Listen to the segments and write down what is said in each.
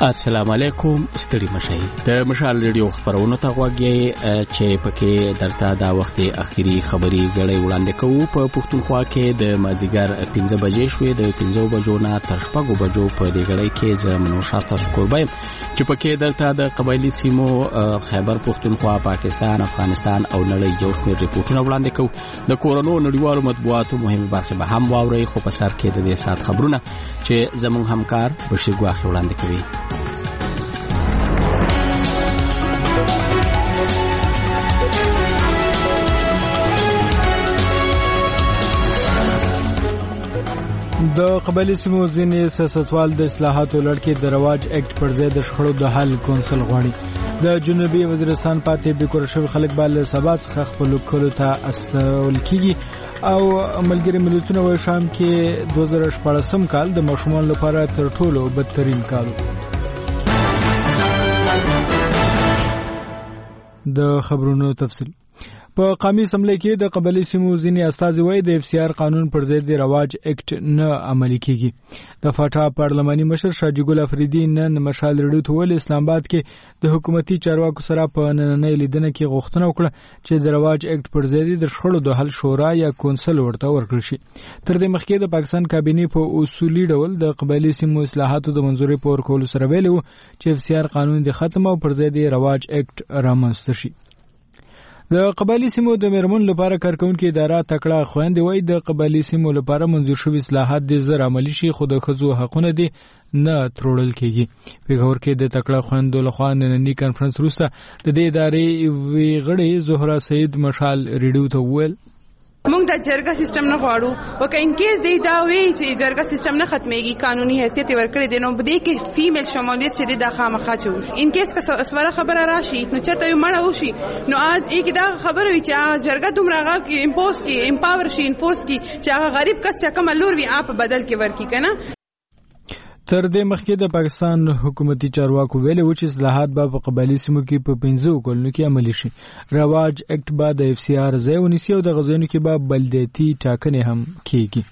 السلام علیکم ستړي مشي د مشال ریډیو خبرونه ته غوږی چې پکې درته دا وخت اخیری خبري غړې وړاندې کوو په پښتونخوا کې د مازیګر 15 بجې شوې د 15 بجو نه تر 6 بجو په دې غړې کې زمونږ شاسته سکوربایم چې پکې درته د قبایلی سیمو خیبر پښتونخوا پاکستان افغانستان او نړۍ جوړ کړي ریپورتونه وړاندې کوو د کورونو نړیوالو مطبوعاتو مهمه برخه به هم واوري خو په سر کې د دې سات خبرونه چې زمونږ همکار بشیر ګواخ وړاندې کوي د قبایلی سیمو ځینې سیاستوال د اصلاحاتو لړ کې د رواج اکټ پر ضد د شخړو د حل کونسل غواړي د جنوبي وزیرستان پاتې بیکور شوی خلک بل سبات څخه خپل کلو ته استول کیږي او ملګری ملتونه وایي شام کې 2014 کال د ماشومان لپاره تر ټولو بدترین کال د خبرونو تفصیل په قومي اسمبلی کې د قبایلی سیمو ځینې استازي وایي د FCR قانون پر ضد د رواج اکټ نه عملي کیږي د فاټا پارلماني مشر شاجي ګل افریدي نن مشال ریډیو ته ویل اسلام آباد کې د حکومتي چارواکو سره په نننۍ لیدنه کې غوښتنه وکړه چې د رواج اکټ پر ضد د شخړو د حل شورا یا کونسل ورته ورکړل شي تر دې مخکې د پاکستان کابینه په اصولي ډول د قبایلی سیمو اصلاحاتو د منځوري پور کولو سره ویلو چې FCR قانون د ختم او پر ضد رواج اکټ رامنځته شي د قبایلی سیمو د میرمن لپاره کارکونکو اداره تکړه خويندې وای د قبایلی سیمو لپاره منظور شوی اصلاحات د زر عملی شي خو د خزو حقونه دي نه ترورل کیږي پیغور کې د تکړه خويندو لخوا نننی کانفرنس وروسته د دې ادارې وی غړي زهرا سید مشال ریډیو ته ویل موږ د جرګه سیستم نه غواړو وکه ان کیس دی دا وی چې جرګه سیستم نه ختميږي قانوني حیثیت ورکړي دي نو بده کې فیمیل شمولیت چې د خامخا چوش ان کیس که اسوره خبره راشي نو چته یو مړ وشي نو یک دا خبره وي چې جرګه دومره کې امپوز کې امپاور شي انفورس کې چې هغه غریب کس چې کوم لور وي اپ بدل کې ورکی کنه تر دې مخکې د پاکستان حکومتي چارواکو ویلي و چې اصلاحات به په قبایلی سیمو کې په 15 کلونو کې عملي شي رواج اکټ به د FCR ځای ونیسي او د غزونو کې به بلدیتي ټاکنې هم کیږي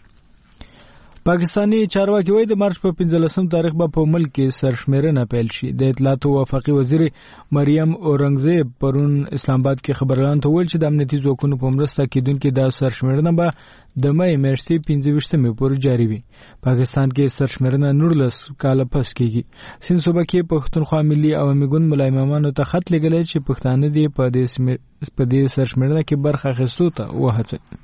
پاکستانی چارواکي وایي د مارچ په 15 تاریخ به په ملک کې سرشمیرنه پیل شي د اطلاعات او وفاقي وزیر مریم اورنګزیب پرون اسلام آباد کې خبرلان ته ویل چې د امنیتي ځواکونو په مرسته کېدونکو د سرشمیرنه به د مې میاشتې 15 مې پورې جاری وي پاکستان کې سرشمیرنه 19 کال پس کېږي سین صوبه کې پښتونخوا ملي عوامي ګوند ملای امامانو ته خط لګلې چې پښتانه دې په دې سرشمیرنه کې برخه اخیستو ته وهڅوي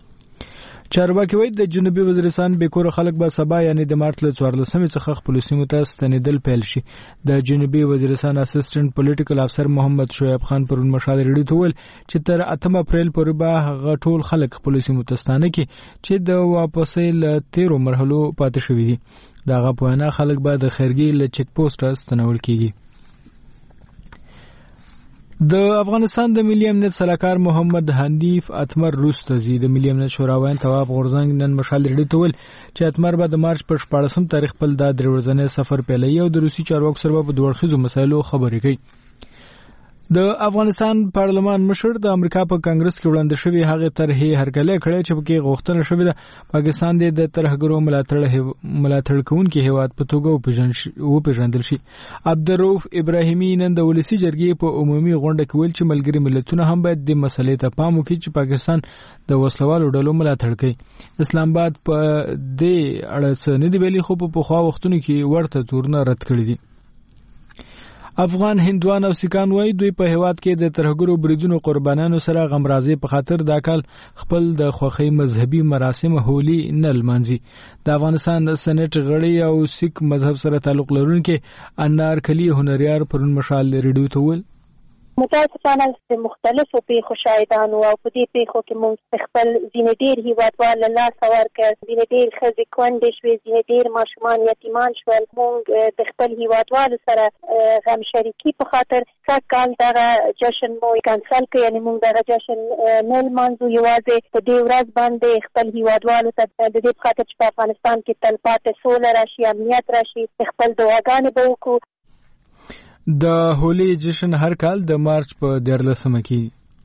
چارواکي وایي د جنوبي وزیرستان بیکور خلک به سبا یعنی د مارچ له 14 څخه خپل سیمو ته ستنیدل پیل شي د جنوبي وزیرستان اسسټنټ پولیټیکل افسر محمد شعیب خان پرون مشال ریډیو ته ویل چې تر 8 اپریل پورې به هغه ټول خلک خپل سیمو ته ستانه کی چې د واپسې له 13 مرحلو پاتې شوي دي دغه په اړه خلک به د خیرګي له چیک پوسټ ستنول کیږي د افغانستان د ملي امنیت سلاکار محمد حنیف اتمر روس ته زی د ملي امنیت شوراوین تواب غورزنګ نن مشال ریډیو ته ویل چې اتمر به د مارچ پر 14 تاریخ په د درورځنې سفر پیلوي او د روسي چارواکو سره په دوه اړخیزو مسایلو خبرې کوي د افغانستان پارلمان مشر د امریکا په کانګرس کې وړاندې شوی هغه طرحې هرکله کړې چې پکې غوښتنه شوې ده پاکستان د طرحګرو ملاتړ کوونکي هیواد په توګه وپیژندل شي عبدالرؤف ابراهیمي نن د ولسی جرګې په عمومي غونډه کې ویل چې ملګری ملتونه هم باید د مسلې ته پام وکړي چې پاکستان د وسلوالو ډلو ملاتړ کوي اسلام آباد په دې اړه څه نه دی ویلي خو په پخوا وختونو کې ورته تورونه رد کړی دي افغان هندوان او سیکان وای دوی په هیواد کې د ترهګرو بریدونو قربانانو سره غمرازي په خاطر د کال خپل د خوخي مذهبي مراسم هولي نه لمانځي د افغانستان سېنات غړي او سیک مذهب سره تعلق لرونکي انار کلی هنریار پرون مشال ریډیو ته ویل متاسفانه د مختلفو پیښو شاهدان او په دې پیښو کې موږ خپل ځینې ډېر هیوادوال له لاسه ورکړ ځینې ډېر ښځې کونډې شوې ځینې ډېر ماشومان یتیمان شول موږ د خپل هیوادوالو سره غم شریکي په خاطر کال دغه جشن مو کانسل کړ یعنی موږ دغه جشن نه لمانځو یوازې په دې ورځ باندې خپل هیوادوالو ته د دې په خاطر چې په افغانستان کې تلپاتې سوله راشي امنیت راشي خپل دعاګانې به وکړو د هولي جشن هر کال د مارچ په 14 کې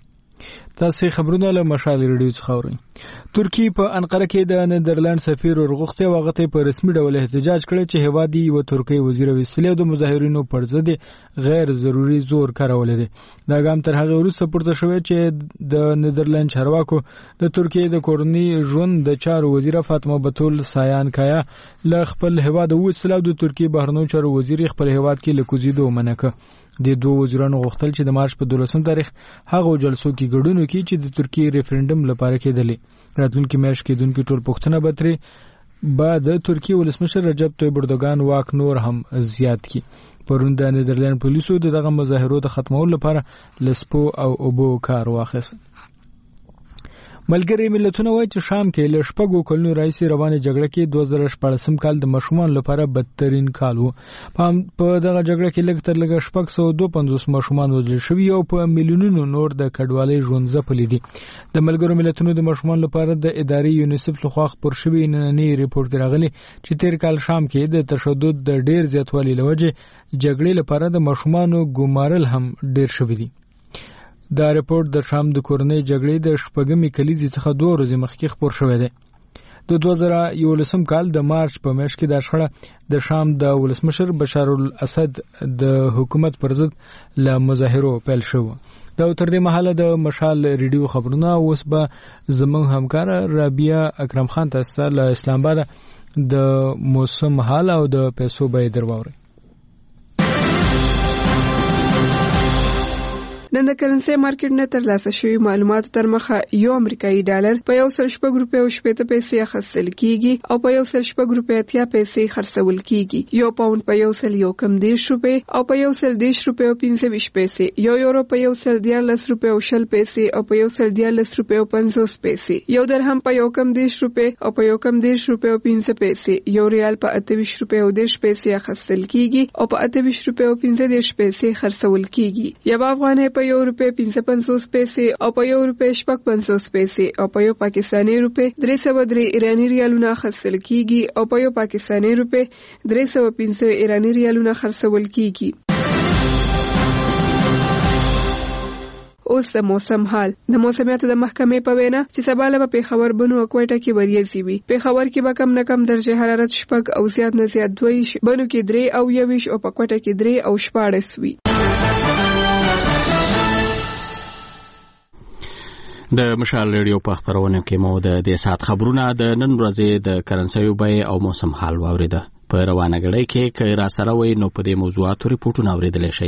تاسو خبرونه له مشال ریډیو څخه اورئ. ترکی په انقره کې د نیدرلند سفیر ورغوښته وغته په رسمي ډول احتجاج کړی چې هوادي و ترکی وزیر ویستلی او د مظاهرینو پر ضد غیر ضروري زور کارول دي. دا ګام تر هغه وروسته پورته شوی چې د نیدرلند چارواکو د ترکی د کورنی ژوند د چارو وزیره فاطمه بتول سایان کایا ل خپل هواد او وسلو د ترکی بهرنیو چارو وزیر خپل هواد کې لکوزیدو منکه. د دوه وزیرانو غوښتل چې د مارچ په 12 تاریخ هغه جلسو کې ګډون وکړي چې د ترکی ریفرندوم لپاره کېدلی. راتلونکي میاشت کې دونکو ټول پښتنه بتري بعد ترکی ولسمشر رجب طیب اردوغان واک نور هم زیات کی. پرون د نیدرلند پولیسو دغه مظاهرو د ختمولو لپاره لسپو او اوبو کار واخیست. ملګری ملتونه وایي چې شام کې له شپږو کلونو راځي روانه جګړه کې 2014 کال د ماشومان لپاره بدترین کال وو. په دغه جګړه کې لږ تر لږه 652 ماشومان وژل شوي او په میلیونونو نور د کډوالۍ ژوند ځپلي دي. د ملګرو ملتونو د ماشومان لپاره د ادارې یونیسف لخوا خپور شوی نننی ریپورت راغلی چې تیر کال شام کې د تشدد د ډیر زیاتوالي لوجه جګړې لپاره د ماشومانو ګمارل هم ډیر شوي دي. دا ریپورت د شام د کورنۍ جګړې د شپږمې کلیزې څخه 2 ورځې مخکې خپور شوی دی. د 2011 کال د مارچ په میاشت کې د شخړه د شام د ولسمشر بشار الاسد د حکومت پر ضد له مظاهرو پیل شو. دا تر دې مهاله د مشال ریډیو خبرونه اوس به زموږ همکار رابعه اکرم خان تاسو له اسلام آباد د موسم حال او د پیسو به درواوري. نن د کرنسي مارکیټ نه ترلاسه شوی معلوماتو تر مخه یو امریکایي ډالر په 1.8 روپیو 80 پیسې اخیستل کیږي او په 1.8 روپیو 80 پیسې خرڅول کیږي. یو پاوند په 1.10 روپیو او په 1.10 روپیو 25 پیسې، یو یورو په 1.10 روپیو 20 پیسې او په 1.10 روپیو 50 پیسې، یو درهم په 1.10 روپیو او په 1.10 روپیو 15 پیسې، یو ریال په 28 روپیو 10 پیسې اخیستل کیږي او په 28 روپیو 15 پیسې خرڅول کیږي. یو افغانۍ په 1 روپیه 55 پیسې او په 1 روپیه 55 پیسې او په 1 پاکستاني روپیه 303 ایرانی ریالونه خرڅول کیږي او په 1 پاکستاني روپیه 315 ایرانی ریالونه خرڅول کیږي. اوس د موسم حال. د موسمیاتو د محکمې په وینا چې سبا له پیښور بنو او کوټه کې وریځي وي. پیښور کې به کم نه کم درجه حرارت 6 او زیات نه زیات 2 بنو کې 3 او 20 او په کوټه کې 3 او 14 وي. د مشال ریډیو په خبرونه کې مو د دې سات خبرونه د نن ورځې د کرنسي بیه او موسم حال واوریده. په روانه غړي کې که را سره وي نو په دې موضوعاتو ریپورتونه اوریدل شي.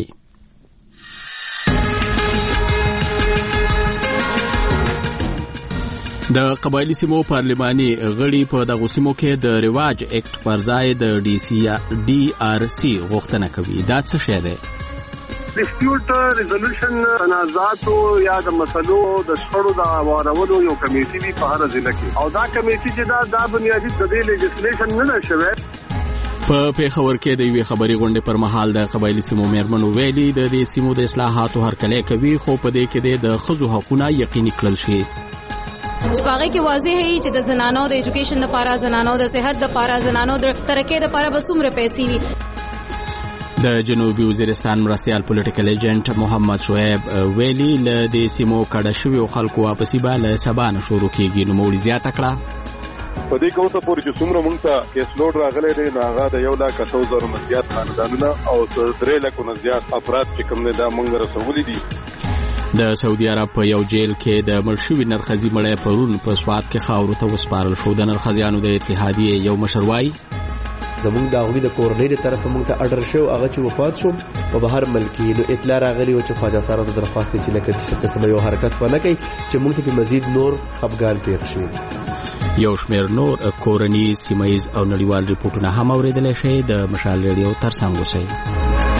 د قبایلی سیمو پارلماني غړي په دغه سیمو کې د رواج اکټ پر ځای د DRC غوښتنه کوي. دا څه شی دی؟ ډیسپیوټ ریزولوشن تنازعات یا د مسلو د شخړو د اوارولو یو کمیټي وی په هر ضلع کې او دا کمیټي چې دا بنیادی د دې لیجسلیشن نه شوه. په پیښور کې د یوې خبري غونډې پر مهال د قبایلی سیمو میرمنو ویلي د دې سیمو د اصلاحاتو هرکلی کوي خو په دې کې د ښځو حقونه یقیني کړل شي. چې باغې کې واضح هي چې د زنانو د ایجوکیشن لپاره، زنانو د صحت لپاره، زنانو د ترقۍ لپاره به څومره پیسې وي. د جنوبي وزیرستان مرستيال پولیټیکل ایجنټ محمد شعیب ویلي له دې سیمو کډه شوی خلکو واپسی به له سبا نه شروع کیږي. نو مولي زیاته کړه په دې کومه پورې چې څومره مونږ ته کیس لوډ راغلی دی نو هغه د 1,100,000 نه زیات خاندانونه او 3 نه زیات افراد چې کوم نه دا مونږ رسولي دي. د سعودي عرب په یو جیل کې د مرشوي نرخزي مړی پرون په سواد کې خاورو ته وسپارل شو. د نرخزیانو د اتحادیې یو مشر وایي زمونږ د هغوی د کورنۍ د طرفه مونږ ته اډر شو هغه چې وفات شو په بهر ملکي نو اطلاع راغلی و چې خواجه سره د درخواست چې لکه څه قسمه یو حرکت ونه کوي چې مونږ ته مزید نور خفګان پیښ شي. یو شمېر نور کورني سیمایز او نړیوال ریپورتونه هم اوریدلی شئ. د مشال ریډیو ترڅنګ اوسئ.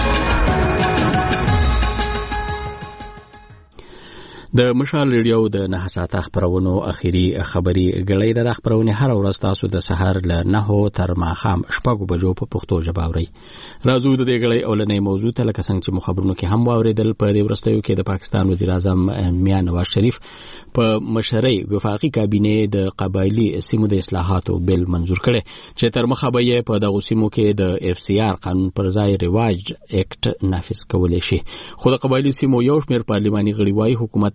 د مشال ریډیو د 9 ساعته خبرونو اخیری خبري غړي د خبرونه هر ورځ تاسو د سحر له 9 تر ماښام 6 بجو په پښتو ژبه اورئ. راځو د دې غړي اولنې موضوع ته لکه څنګه چې مخابرونو کې هم واوریدل. په دې ورستیو کې د پاکستان وزیر اعظم میا نواز شریف په مشرۍ وفاقي کابینه د قبایلی سیمو د اصلاحاتو بل منظور کړي چې تر مخه به په دغه سیمو کې د FCR قانون پر ځای رواج اکټ نافذ کولای شي. خو د قبایلی سیمو یو شمېر پارلماني غړي وايي حکومت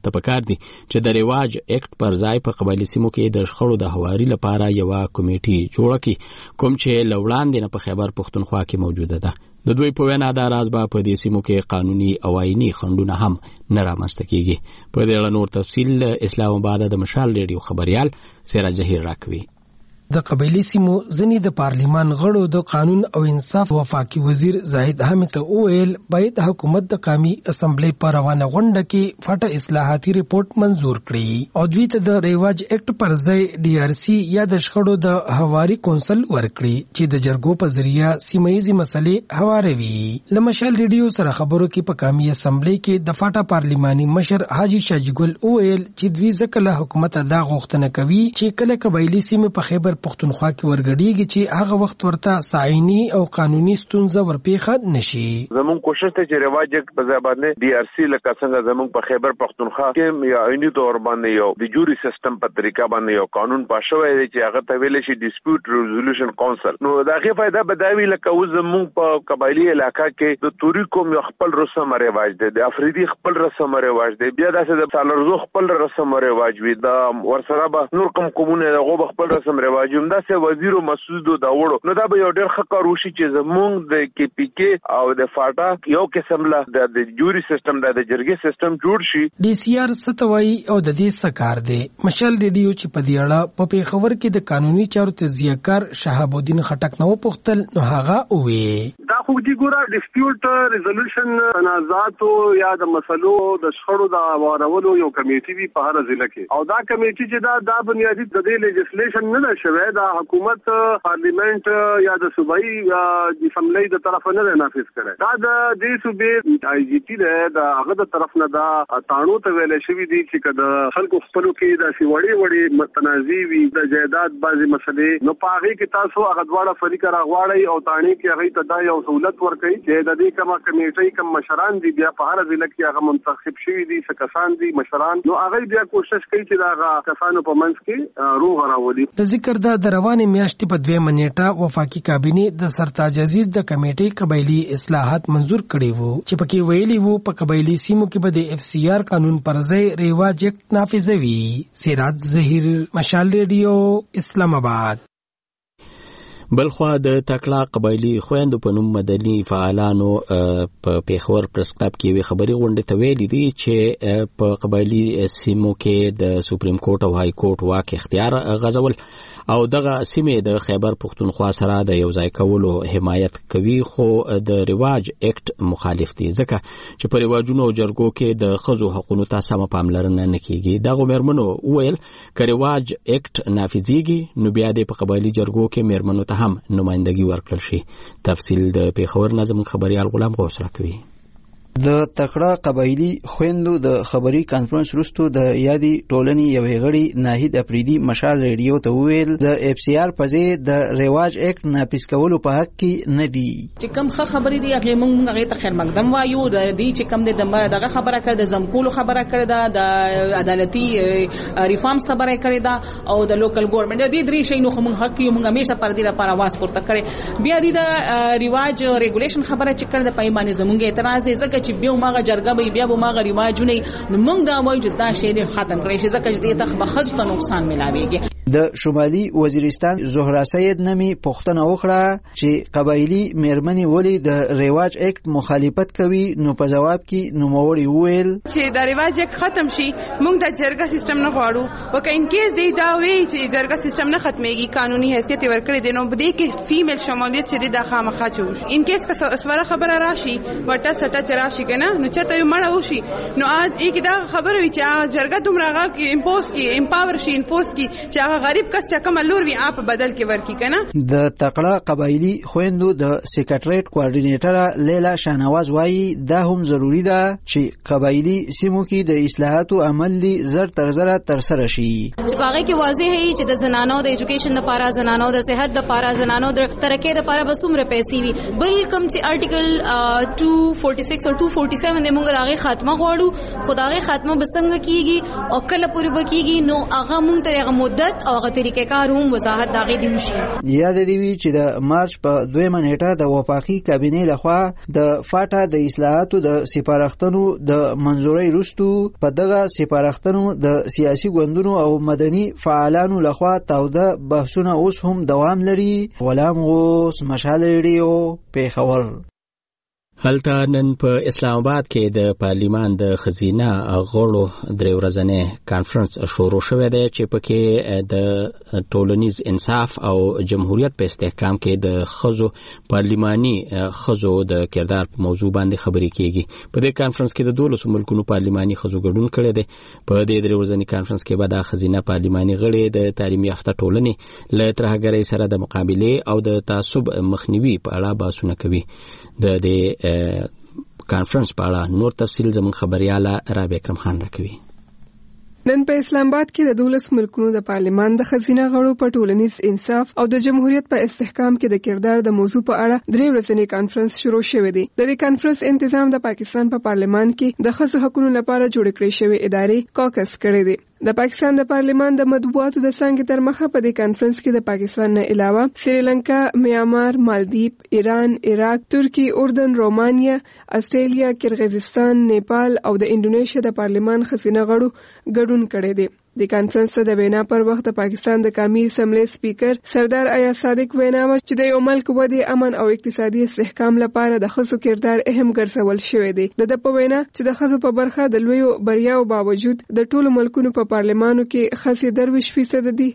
ته پکار دي چې د رواج اکټ پر ځای په قبایلي سیمو کې د شخړو د هواري لپاره یو کمیټي جوړه کړي کوم چې لوړاندې نه په خیبر پښتونخوا کې موجوده ده. د دوی په وینا دا راز به په دې سیمو کې قانوني او آئینی خنډونه هم نه رامنځته کیږي. په دې اړه نور تفصیل اسلام آباد د مشال ریډیو خبريال سراج ظهیر راکوي. د قبایلی سیمو ځنی د پارلیمان غړو د قانون او انصاف وفاقي وزیر زاهد حامد اویل باید حکومت د قومي اسمبلی پر روانه غونډه کې فټه اصلاحاتي ریپورت منزور کړي او دوی ته د ریواج اکټ پر ځای DRC یا د شخړو د هواري کونسل ورکړي چې د جرګو په ذریعہ سیمایي مسلې هواروي. لمشال ریډیو سره خبرو کې په قومي اسمبلی کې د فټه پارلیماني مشر حاجی شاجګل اویل چې دوی ځکه حکومت دا غوښتنه کوي چې کله قبایلی سیمه په خیبر پښتونخوا کې ورګډیږي چې هغه وخت ورته سايني او قانوني ستونزه ورپېښه نشي. زمون کوشش ته چې رواج په ځای باندې DRC لکه څنګه زمون په خیبر پښتونخوا کې یا عیني تور باندې یو د جوري سیستم په طریقه باندې یو قانون پاشوي چې هغه ته ویل شي ډیسپیوټ ریزولوشن کونسل. نو دا غي فائدہ بداوی لکه زمون په قبایلی علاقہ کې د توري کوم یو خپل رسم رواج دی، د افریدي خپل رسم رواج دی، بیا داسې د سالرزو خپل رسم رواج وي، دا ورسره به نور کوم کومونه هغه خپل رسم رواج دا سه وزیر مسعود داوړو. نو دا به یو ډېر ښه کار وشي چې زمونږ د KPK او د فاټا یو قسم له د جوري سیستم د جرګې سیستم جوړ شي. DCR ستوي او د دې سکار دی. مشال ریډیو چې په دې اړه په پیښور کې د قانوني چارو تجزیهکار شهاب الدین خټک نو پوښتل نو هغه وې دا خو دې ګوره ډیسپیوټ ریزولوشن تنازعات یا د مسلو د شخړو د وارولو یو کمیټي وی په هر ضلع کې او دا کمیټي چې دا بنیادی د دې لیجسلیشن نه شوی دا حکومت پارلیمنت یا د صوبایي اسمبلی د طرف نه نافذ کړي. دا د دې صوبې IGP د هغه د طرف نه دا تانو ته ویل شوی دی چې کله خلکو خپلو کې د وړي متنازعي وي د جائیداد بعضي مسلې نو پاغي کې تاسو هغه دواړه فریق راغواړي او تانی کې هغه ته دا یو سہولت ورکړي چې د دې کومه کمیټي کوم مشران دي بیا په هر ضلع کې هغه منتخب شوی دي څه کسان دي مشران نو هغه بیا کوشش کوي چې دا هغه کسانو په منځ کې روغ راولي. د ذکر د روانې میاشتې په 2 منېټه وفاقي کابینه د سرتاج عزیز د کمیټې قبایلی اصلاحات منزور کړي وو چې پکې ویلي وو په قبایلی سیمو کې به د FCR قانون پر ځای ریواج اکټ نافذوي. سراج ظهیر مشال ریډیو اسلام آباد. بلخوا د تکړه قبایلی خويندو په نوم مدني فعالانو په پیښور پریس کلب کې وی خبري غونډه ته ویلي دي چې په قبایلی سیمو کې د سپریم کورټ او های کورټ واک اختیار غځول او دغه سیمې د خیبر پښتونخوا سره د یو ځای کولو حمایت کوي خو د رواج اکټ مخالف دي ځکه چې په رواجونو او جرګو کې د خزو حقوقو ته سم پاملرنه نه کیږي. دغه مېرمنو ویل ک رواج اکټ نافذيږي نو بیا د قبایلی جرګو کې مېرمنو ته هم نمائندګي ورکړل شي. تفصیل د پیښور نظم خبريال غلام غوث راکوي. د تکړه قبایلی خويندو د خبري کانفرنس وروسته د یادي ټولنې یوې غړي ناهید افریدي مشال ریډیو ته ویل د FCR په ځای د رواج اکټ نافذ کولو په حق کې نه دي. چې کوم خبرې دي هغه موږ هغه ته خیر مقدم وایو د دې چې کوم دغه خبره کړه د زمکولو خبره کړه د عدالتي ریفارمز خبره کړه دا او د لوکل ګورنمنت د دې درې شي نو موږ حق یو موږ همیشه پر دې لپاره आवाज پورته کړي. بیا د رواج ریګولیشن خبره چې کړه د پیمانه زمونږ اعتراض دی ځکه چې بیا ماغه جرګه به بیا ماغه رواجونه نو موږ دا وایو چې دا شی ختم کړي شي ځکه چې دې ته بخښ ته نقصان ملاويږي. د شمالي وزیرستان زهرا سید نمی پښتنه وکړه چې قبایلی مېرمنې ولې د رواج اکټ مخالفت کوي نو په جواب کې نوموړي وویل چې د رواج اکټ ختم شي موږ د جرګه سیستم نه غواړو وکه ان کې دې دا وی چې جرګه سیستم نه ختميږي قانوني حیثیت ورکړي دي نو بده کې فیمیل شمولیت چې د خامخا چوش ان کیس کا اسوره خبره راشي وټه سټه چراشي کنه نو چته یو مړ وشي نو اې دا خبره وی چې جرګه دومره کې امپوز کې امپاور شي انفورس کې چې غریب کس چې کوم لور وی اپ بدل کې ورکی کنه. د تکړه قبایلی خويندو د سیکریټریټ کوارډینیټر لیلا شاهنواز وایي دا هم ضروری ده چې قبایلی سیمو کې د اصلاحاتو عمل دي زر تر زر تر سره شي. چې باغې کې واضح هي چې د زنانو د ایجوکیشن لپاره زنانو د صحت لپاره زنانو د ترقې لپاره بسومره پیسې وي بل کوم چې آرټیکل 246 او 247 د موږ دغه خاتمه غواړو خدای خاتمه بسنګ کیږي او کله پوری بکیږي نو هغه مونږ ته هغه مدت او هغه طریقې کار هم وضاحت داغه دی وشي. یاد دی وی چې د مارچ په 2 نیټه د وفاقي کابینې لخوا د فاټا د اصلاحاتو د سپارښتنو د منځوري وروسته په دغه سپارښتنو د سیاسي ګوندونو او مدني فعالانو لخوا تاوده بحثونه اوس هم دوام لري. غلام غوث، مشال ریډیو، پیښور. هلته نن په اسلام آباد کې د پارلیمان د خزینه غړو درې ورځنی کانفرنس شروع شوی دی چې پکې د ټولنیز انصاف او جمهوریت په استحکام کې د خزو پارلیماني خزو د کردار په موضوع باندې خبرې کیږي. په دې کانفرنس کې د 12 ملکونو پارلیماني خزو ګډون کړي دي. په دې درې ورځنی کانفرنس کې به د خزینه پارلیماني غړي د تعلیم یافته ټولنې له ترهګرۍ سره د مقابله او د تعصب مخنیوي په اړه بحثونه کوي. د دې کانفرنس په اړه نور تفصیل زموږ خبرياله رابعه اکرم خان راکوي. نن په اسلام آباد کې د 12 ملکونو د پارلیمان د خزینه غړو په ټولنیز انصاف او د جمهوریت په استحکام کې د کردار د موضوع په اړه درې ورځنی کانفرنس شروع شوې دی. د دې کانفرنس تنظیم د پاکستان په پارلیمان کې د خزو حقوقو لپاره جوړ کړې شوې ادارې کاکس کړې دی. د پاکستان د پارلیمان د مطبوعاتو د څنګه تر مخه په دې کانفرنس کې د پاکستان نه علاوه سریلانکا، میانمار، مالدیپ، ایران، عراق، ترکی، اردن، رومانیا، استرالیا، کرغیزستان، نیپال او د انډونیشیا د پارلیمان خزینه غړو ګډون کړي دي. د کانفرنس د وینا پر وخت د پاکستان د قومي اسمبلی سپیکر سردار آیا صادق وینا و چې د یو ملک ودی امن او اقتصادي استحکام لپاره د خزو کردار اهم ګرځول شوی دی. د په وینا چې د خزو په برخه د لوی بریاو باوجود د ټولو ملکونو په پارلمانو کې خزې 23% دي،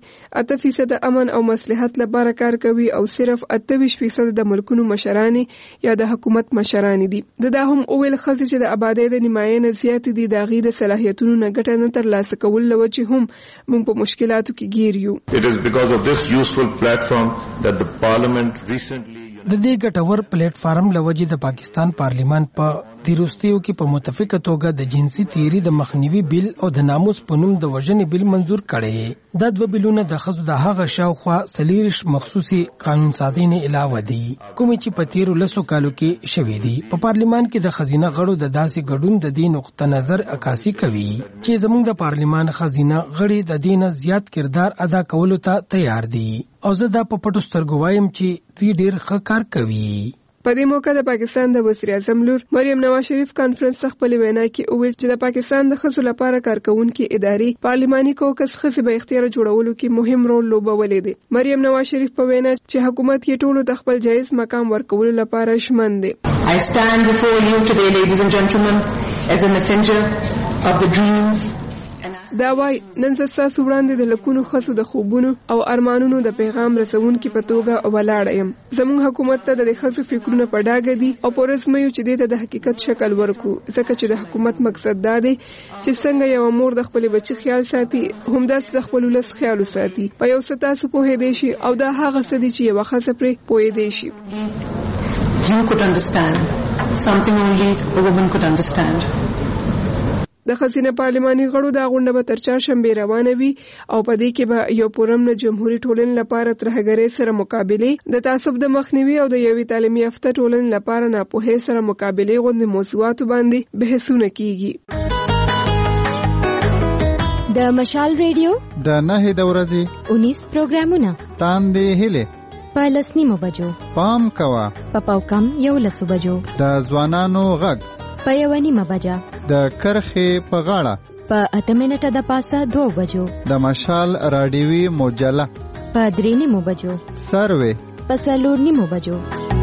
8% امن او مصلحت لپاره کار کوي او صرف 28% د ملکونو مشران یا د حکومت مشران دي. دا هم اول خزې چې د آبادی د نیمایي نه زیات دي د غي د صلاحیتونو نه ګټه نه ترلاسه کول لوي هم موږ په مشکلاتو کې ګیر یو. It is because of this useful platform that the parliament recently د دې ګټور پلیټ فارم لوجې د پاکستان پارلیمان په تیروستیو کې په متفقه توګه د جنسي تیری د مخنیوي بیل او د ناموس په نوم د وژنې بیل منزور کړي. دا دوه بیلونه د خزو د هغه شاوخوا سلیریش مخصوصي قانون سازینې علاوه دي کومې چې په تیرو لسو کالو کې شوې دي. په پارلیمان کې د خزینه غړو د داسې ګډون د دې نقطه نظر عکاسي کوي چې زموږ د پارلیمان خزینه غړي د دې نه زیات کردار ادا کولو ته تیار دي او زه دا په پټو سترګو وایم چې دوی ډېر ښه کار کوي. په دې موقع د پاکستان د وزیر اعظم لور مریم نواز شریف کانفرنس خپل وینا کې وویل چې د پاکستان د خزو لپاره کارکونکو ادارې پارلیماني کوکس خزې به اختیار جوړولو کې مهم رول لوبولی دی. مریم نواز شریف په وینا چې حکومت یې ټولو د خپل جایز مقام ورکولو لپاره ژمن دی. I stand before you today, ladies and gentlemen, as a messenger of the dreams. دا وای نن تاسو وړاندې د لکونو خصو د خوبونو او ارمانونو د پیغام رسونکو په توګه ولاړ یم. زموږ حکومت ته د خصو فکرونه په ډاګه دي او پرسمه یو چې د حقیقت شکل ورکړو ځکه چې د حکومت مقصد دا دی چې څنګه یو مور د خپل بچی خیال ساتي همداسې د خپل ولس خیال ساتي. په یو څه تاسو په هدي شي او دا هغه څه دي چې یو خاصه پرې پوي دی شي. You could understand something only a woman could understand. د خزینه پارلیماني غړو دا غونډه به تر چهارشنبه روانه وي او په دې کې به یو پرمنه جمهوریت ټولنې لپاره ترهګرۍ سره مقابله، د تعصب د مخنیوي او د یوې تعلیمي یافته ټولنې لپاره ناپوهۍ سره مقابله غونډې موضوعاتو باندې بحثونه کیږي. د مشال ریډیو د 9 د ورځې 19 پروګرامونه تاندې هله په لسنیمو بجو پام کوا په پاوکم یو لسو بجو د ځوانانو غږ په 1:30 بجه د کرخې په غاړه په 8 منټه د پاسه 2 بجو د مشال رادیوي مجله په 3:30 بجو سروي په 4:30 بجو.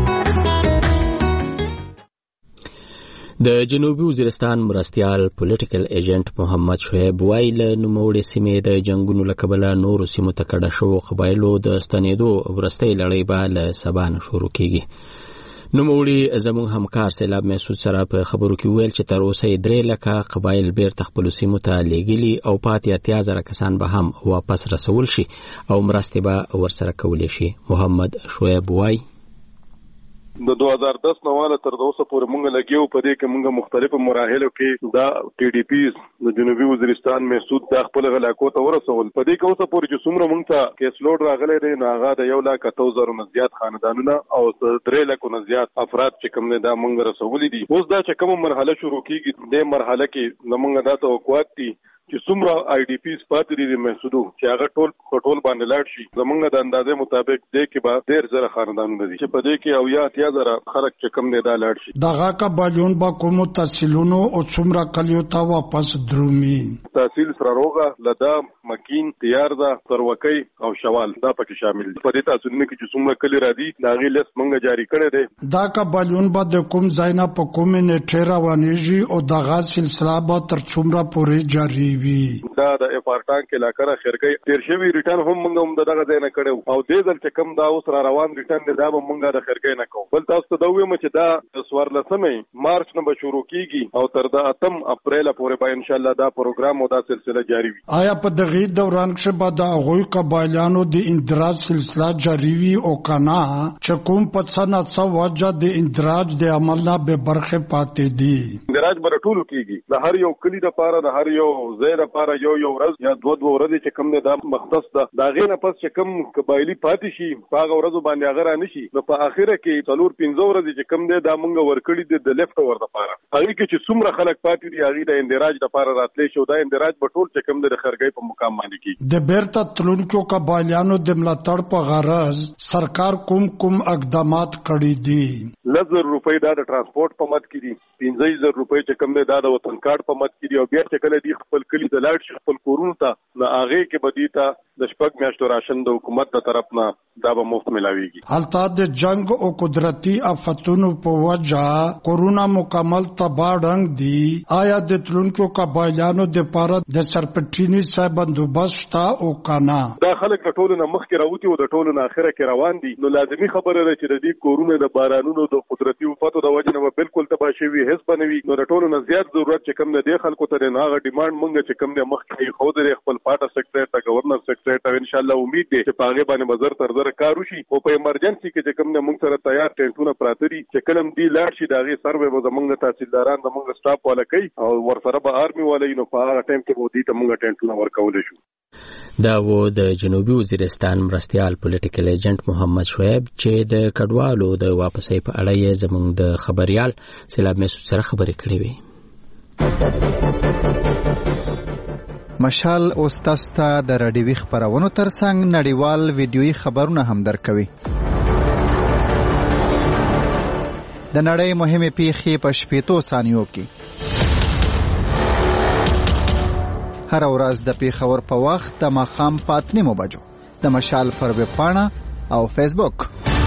د جنوبي وزیرستان مرستیال پولیټیکل ایجنټ محمد شعیب وایي له نوموړې سیمې د جنگونو له کبله نورو سیمو ته کډه شوو قبایلو د ستنېدو وروستۍ لړۍ به له سبا نه شروع کیږي. نوموړي زموږ همکار سیلاب محسود سره په خبرو کې ویل چې تر اوسه 3 لکه قبایل بیرته خپلو سیمو ته لیږلي او پاتې 80,000 کسان به هم واپس رسول شي او مرستې به ورسره کولی شي. محمد شعیب وایي د 2010 نواله تر اوسه پورې مونږ لګیو په دې کې مونږ مختلفو مراحلو کې دا ټي ډي پیز د جنوبي وزیرستان محسود د خپل علاقو ته ورسول. په دې کې اوسه پورې چې څومره مونږ ته کیس لوډ راغلی دی نو هغه د 1,00,000 نه زیات خاندانونه او 3 نه زیات افراد چې کوم نه دا مونږ رسولي دي. اوس دا چې کومه مرحله شروع کیږي د مرحله کې مونږ دا توقعات دي چې څومره آی ډي پیز پاتې دي محسودو چې هغه ټول باندې لاړ شي زمونږ د اندازې مطابق دې کې به 1.5 خاندانونه دي چې په دې کې او یا 8000 خلک چې کم نه دا لاړ شي دغه قبایلون با کوم تحصیلونو او څومره کلیو ته واپس درومي تحصیل سره روغه لدا مکین تیار ده تروکی او شوال دا پکې شامل دي په دې تحصیلونو کې چې څومره کلی را دي دا غي لیست مونږ جاری کړی دی دا قبایلون با د کوم ځای نه په کوم نیټه روانېږي او دغه سلسله به تر څومره پورې جاری وي دا د افارټان کې لاکره خرګي تیر شوی ریټرن هم مونږ دغه ځای نه کړو او دې ځل چې کم دا اوس را روان ریټرن دی دا به مونږ د خرګي نه کوو بل تاسو ته دا وایم چې دا سوارلسمې مارچ نه به شروع کیږي او تر د 8 اپریل پورې به ان شاء الله دا پروګرام او دا سلسله جاری وي آیا په دغه دوران کې به د هغوی قبایلانو د اندراج سلسله جاری وي او کنه چې کوم په څنګه څو وجه د اندراج د عمل نه به برخه پاتې دي اندراج به ټول کیږي د هر یو کلی د پاره د هر یو ځای د پاره یو ورځ یا دوه ورځې چې کم نه دا مختص ده دا غینه پس چې کم قبایلی پاتې شي هغه ورځ باندې هغه را نشي نو په اخره کې 4-5 ورځې چې کم ده دا مونږ ورکړي د لیفت ور د پاره هغه کې چې څومره خلک پاتې دي هغه د اندراج د پاره راتلې شو دا اندراج په ټول چې کم د خرګي په مقام باندې کی د بیرته تلونکو قبایلیانو د ملاتړ په غرض سرکار کوم اقدامات کړی دي 10,000 روپۍ دا د ترانسپورت په مد کې دي 15,000 روپۍ چې کم ده دا د وطن کارت په مد کې دي او بیا چې کله دی خپل کلی د لاړ شي خپل کورونو ته نو هغه کې بدیتا د شپږ میاشتو راشن د حکومت د طرف نه دا به مفت ملاويږي حالت د جنگ او قدرتي آفتونو په وجه کورونا مکمل تباړنګ دي آیا د تلونکو قبایلیانو د پاره د سرپټینی صاحب بندوبست او کانا دا خلک ټول نه مخ کې راوتی او د ټول نه اخره کې روان دي نو لازمي خبره ده چې د دې کورونا د بارانونو د قدرتي آفتو د وجه نه بالکل تباشوي هیڅ بنوي نو د ټول نه زیات ضرورت چې کم نه دی خلکو ته نه غا ډیماند مونږ چې کم نه مخ کې خو د خپل پاټه سیکریټری ته گورنر سیکریټری ته ان شاء الله امید دی چې پاغه باندې بازار تر در کار وشي او په ایمرجنسي کې چې کم نه مونږ سره تیار ټینټونه پراته دي چې کلم دی لاړ شي داغه سروې به زمونږ تحصیلداران زمونږ سټاف والا کوي او ورسره به آرمي والا نو په هغه ټایم کې مو دي ته مونږ ټینټونه ورکول شو دا و د جنوبي وزیرستان مرستيال پولیټیکل ایجنټ محمد شعیب چې د کډوالو د واپسۍ په اړه یې زموږ د خبريال سیلاب مسعود سره خبرې کړې وې. مشال اوس تاسو ته د راډیوي خبرونو ترڅنګ نړیوال ویډیويي خبرونه هم درکوي. د نړۍ مهمه پیښې په 15 ثانیو کې هر ورځ د پیښور په وخت د ماښام په 8 بجو د مشال پر ویب پاڼه او فیسبوک.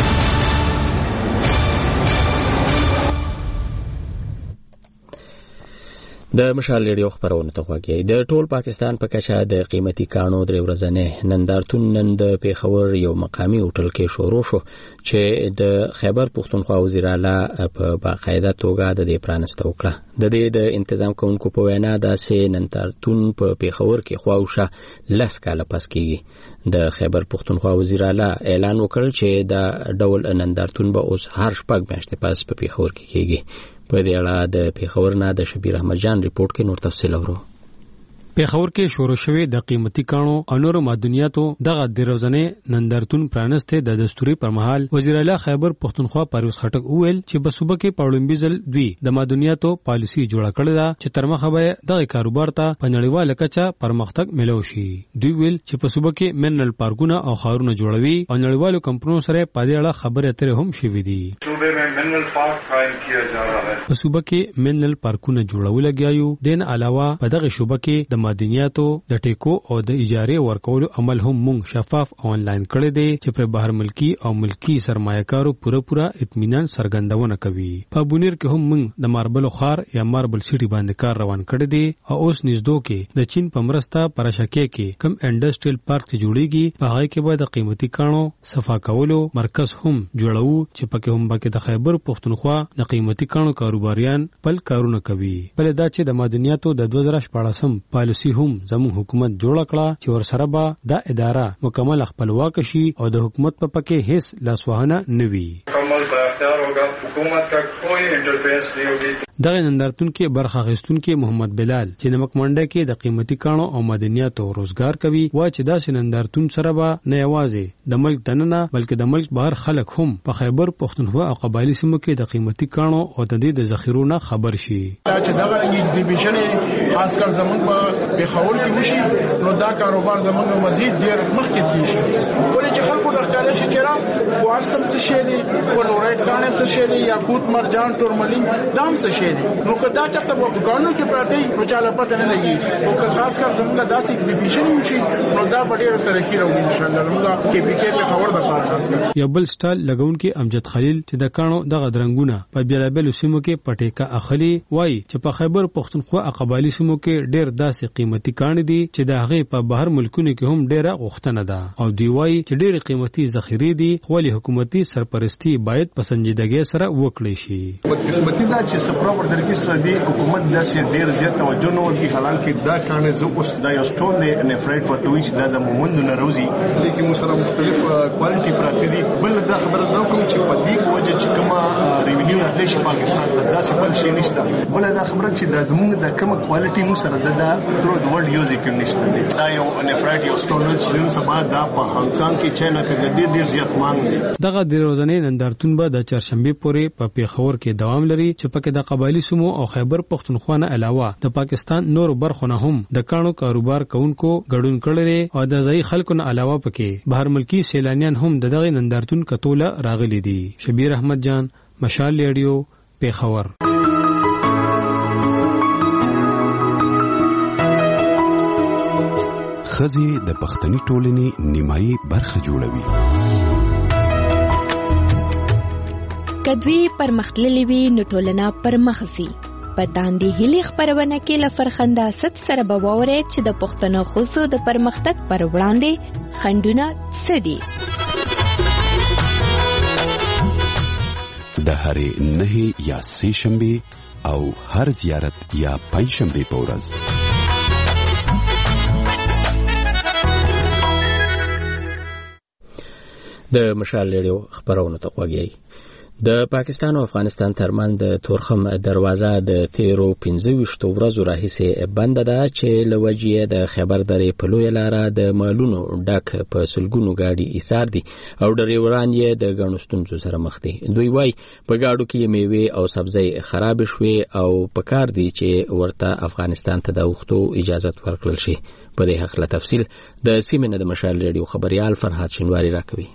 د مشال ریډیو خبرونه ته غواړي د ټول پاکستان په کچه د قیمتي کانو درې ورځې نندارتون نن د پیښور یو مقامی هوټل کې شروع شو چې د خیبر پښتونخوا وزیر اعلی په باقاعده توګه د دې پرانسته وکړه. د دې د تنظیم کوونکو په وینا داسې نندارتون په پیښور کې خواوشه لس کاله پس کېږي. د خیبر پښتونخوا وزیر اعلی اعلان وکړ چې دا ډول نندارتون به اوس هر شپږ میاشتې پس په پیښور کې کېږي. په دې اړه د پیښور نه د شبیر احمد جان ریپورت کې نور تفصیل اورو. پیښور کې شروع شوی د قیمتي کانو او نورو معدنیاتو دغه د روزنه نندارتون پرانسته د دستوري پر مهال وزیر اعلی خیبر پښتونخوا پرویز خټک وویل چې په صوبه کې پړومبي ځل دوی د معدنیاتو پالیسي جوړه کړې ده چې تر مخه به دغه کاروبار ته په نړیواله کچه پرمختګ ملو شي. دوی ویل چې په صوبه کې منرل پارکونه او خارونه جوړوي او نړیوالو کمپنیو سره په دې اړه خبرې اترې هم شوې دي. صوبه में mineral park कायम किया जा रहा है. په صوبه کې منرل پارکونه جوړول لګیایو. دین علاوه په دغه صوبه کې د معدنیاتو د ټیکو او د اجارې ورکولو عمل هم مونږ شفاف او انلاین کړی دی چې پر بهر ملکی او ملکی سرمایه‌کارو پوره اطمینان څرګندونه کوي. په بونیر کې هم مونږ د ماربل خار یا ماربل سیټي باندې کار روان کړی دی او اوس نږدې کې د چین په مرسته پرشکه کې کم انډستریل پارک ته جوړیږي. په هغه کې به د قیمتي کانو صفا کولو مرکز هم جوړو چې پکې هم باکې د خیبر پښتونخوا د قیمتي کانو کاروباریان بل کارونه کوي. بل دا چې د معدنیاتو د 2014 پالیسي هم زموږ حکومت جوړ کړه چې ورسره به دا اداره مکمل خپلواک شي او د حکومت په پکې هیڅ لاسوهنه نه وي. دغه نندارتون کې برخه اخیستون کې محمد بلال چې نمک منډه کې د قیمتي کانو او معدنیاتو روزګار کوي وا چې دا نندارتون سره به نه یوازې د ملک دننه بلکې د ملک بهر خلک هم په خیبر پښتونخوا او قبایلی سیمو کې د قیمتي کانو او د ذخیرو نه خبر شي. چې دغه ایگزیبیشن خاص کر زموږ په په خول کې وشي نو دا کاروبار زموږ مزید ډیر مخکې کیږي ولې چې خلکو د ښکارا شي چې را وارسم څه شي دي فلورایټ کانم څه شي دي یا کوت مرجان تورملین دام څه شي دي نو کدا چې په دکانونو کې پراته نو چاله پته نه لګي او خاص کر زموږ داسې ایگزیبیشن وشي نو دا په ډیره ترقی راوړي ان شاء الله موږ کې پی کې په خبر د پاره خاص کر یو بل سټال لګون کې امجد خلیل چې د کانو دغه درنګونه په بیلابل سیمو کې پټیکا اخلي وای چې په خیبر پختونخوا قبایلی سیمو کې ډیر داسې قیمتي کانې دي چې د هغه په بهر ملکونو کې هم ډیره غوښتنه ده او دی وای چې ډیر قیمتي ذخیره دي خو له حکومتي سرپرستی باید په سنجیدګۍ سره وکړي شي حکومتي دا چې سپراپر طریقې سره دی حکومت داسې ډیر زیات توجه نه ورکړي حالانکه دا کانې زه اوس دا یو سټون دی نفرایټ ورته وایي چې دا د مومندو نه راوځي لیکن موږ سره مختلف کوالټي پراته دي بل دا خبره زه کوم چې په دې وجه چې کومه ریونیو راتلی شي پاکستان ته داسې بل شي نشته بل دا خبره چې دا زموږ د کومه کوالټي موږ سره دا تر د ورلد یوز کې نشته دی دا یو نفرایټ یو سټون چې نن سبا دا په هانګ کانګ کې چاینا کې ډیر زیات مانګ دی دغه د ورځې نندارتون به د چهارشنبه پورې په پیښور کې دوام لري چې پکې د قبایلی سیمو او خیبر پختونخوا نه علاوه د پاکستان نور برخو نه هم د کانو کاروبار کوونکو ګډون کړي او د ځای خلکو نه علاوه پکې بهر ملکی سیلانیان هم دغه نندارتون کتوله راغلي دي شبیر احمد جان مشال ریډیو پیښور خزي د پښتني ټولنې نیمایي برخه جوړوي کدوی پرمختللې وي نو ټولنه پرمخسي پتاندې هلي خبرونه کې لفرخنده ست سره بووره چې د پښتنو خصو د پرمختګ پر وړاندې خندونه سدي د هرې نه یا سه شنبه او هر زیارت یا پنځ شنبه په ورځ د مشال ریډیو خبرونه ته وګورئ د پاکستان او افغانستان ترمن د تورخم دروازه د 13 ورځو راهیسې بند ده چې لوجې د خیبر درې په لوی لاره د مالونو ډک په سلګونو گاډي ایثار دي او ډریوران یې د غنښتونو سره مخ دي دوی وای په گاډو کې میوه او سبزی خراب شوي او په کار دي چې ورته افغانستان ته د وختو اجازه ورکړل شي په دې حق له تفصیل د سیمه د مشال ریډیو خبريال فرحات شنواری راکوي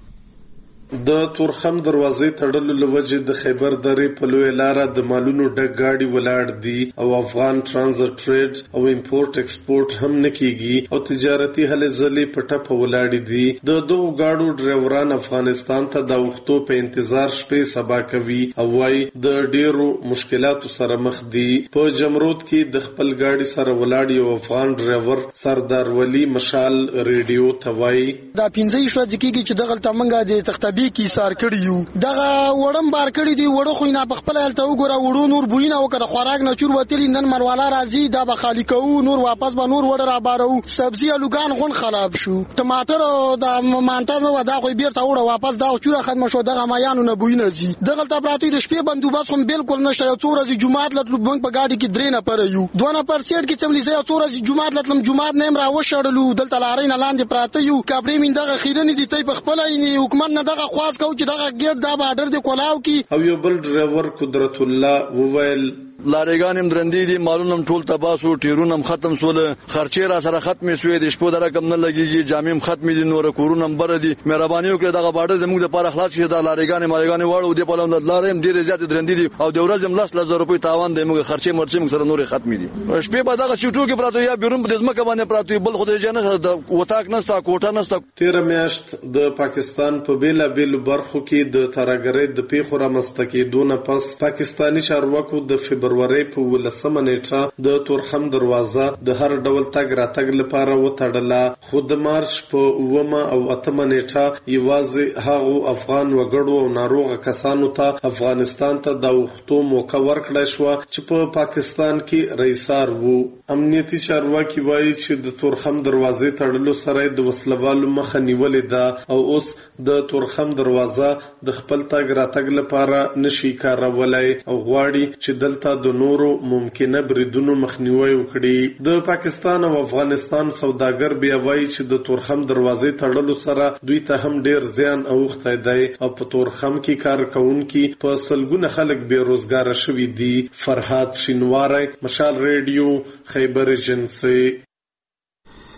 د تورخم دروازې تړلو لوجه د خیبر درې په لوی لاره د مالونو ډک گاډي ولاړ دي او افغان ترانزیت ټریډ او امپورټ ایکسپورټ هم نکېږي او تجارتي هلې ځلې په ټپه ولاړ دي د دوه گاډو ډرایوران افغانستان ته د وختو په انتظار شپې سبا کوي او وايي د ډیرو مشکلاتو سره مخ دي په جمرود کې د خپل گاډي سره ولاړ یو افغان ډرایور سردار ولی مشال ریډیو توای دا 15 ورځې کېږي چې دغه تمنګه د تختبی کی سار کړیو دغه وړم بار کړی دی وړو خو نه بخپل هلته وګوره وړو نور بوینه وکړه خوراک نه چور وتلی نن مروالا راځي دا به خالی کوو نور واپس به نور وړ را بارو سبزی الوګان غون خراب شو ټماټر دا مانټر نو دا خو بیرته وړه واپس دا چور ختم شو دغه مایانو نه بوینه زی دغه ته پراتی د شپې بندوبست هم بالکل نشته یو څور ورځې جمعات لټلو بنک په گاډي کې درې نه پرېو دوه پر سیټ کې چملی سه څور ورځې جمعات لټلم جمعات نیم را وشړلو دلته لارې نه لاندې پراته یو کابړې من دغه خیرنی دي ته په خپل حکومت نه دغه خواص کو چې دغه ګیر دا بارډر دی کولاو کی او یو بل ډرایور قدرت الله وویل لارېګانم درندې دي مالونم ټول تباسو ټیرونم ختم سول خرچې را سره ختم شوې د شپو د رقم نه لګيږي جامیم ختم دي نور کورونم بر دي مهرباني وکړه دغه بارډر زموږ د لپاره خلاص کړه د لارېګانې واړو دی په لوند لارېم ډېر زیات درندې دي او د ورځم 10,000 روپۍ تاوان دی موږ خرچې مرچې سره نور ختم دي شپې په دغه سیټو کې پراته یا بیرون د ځمکه باندې پراته بل خدای جن د وتاک نستا کوټه نستا 13 میاشت د پاکستان په بیل بیل برخو کې د ترګرې د پیښو را مستکیدونه پس پاکستانی چارواکو د فبرवरी په لسمه نیټه د تورخم دروازه د هر ډول تګ راتګ لپاره وتړله خو د مارچ په 9 او 8 نیټه یوازې هغه افغان وګړو او ناروغ کسانو ته افغانستان ته د وختو موقع ورکړل شو چې په پاکستان کې رئیسار وو امنیتي چارواکي وایي چې د تورخم دروازې تړلو سره د وسلوالو مخه نیولې ده او اوس د تورخم دروازه د خپل تګ راتګ لپاره نشي کارولای او غواړي چې دلته د نورو ممکنه بریدونو مخنیوي وکړي د پاکستان او افغانستان سوداګر بیا وایي چې د تورخم دروازې تړلو سره دوی ته هم ډیر زیان اوخته دی او په تورخم کې کار کوونکي په سلګونه خلک بیروزګار شوي دي فرحات شینواری مشال ریډیو خیبر ایجنسی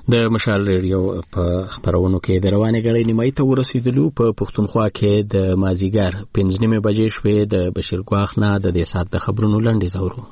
د مشال ریډیو په خبرونو کې د روانې غړې نیمایي ته ورسېدلو. په پښتونخوا کې د مازیګر 5:30 بجې شوې. د بشیر ګواخ نه د دې سات د خبرونو لنډیز اورو.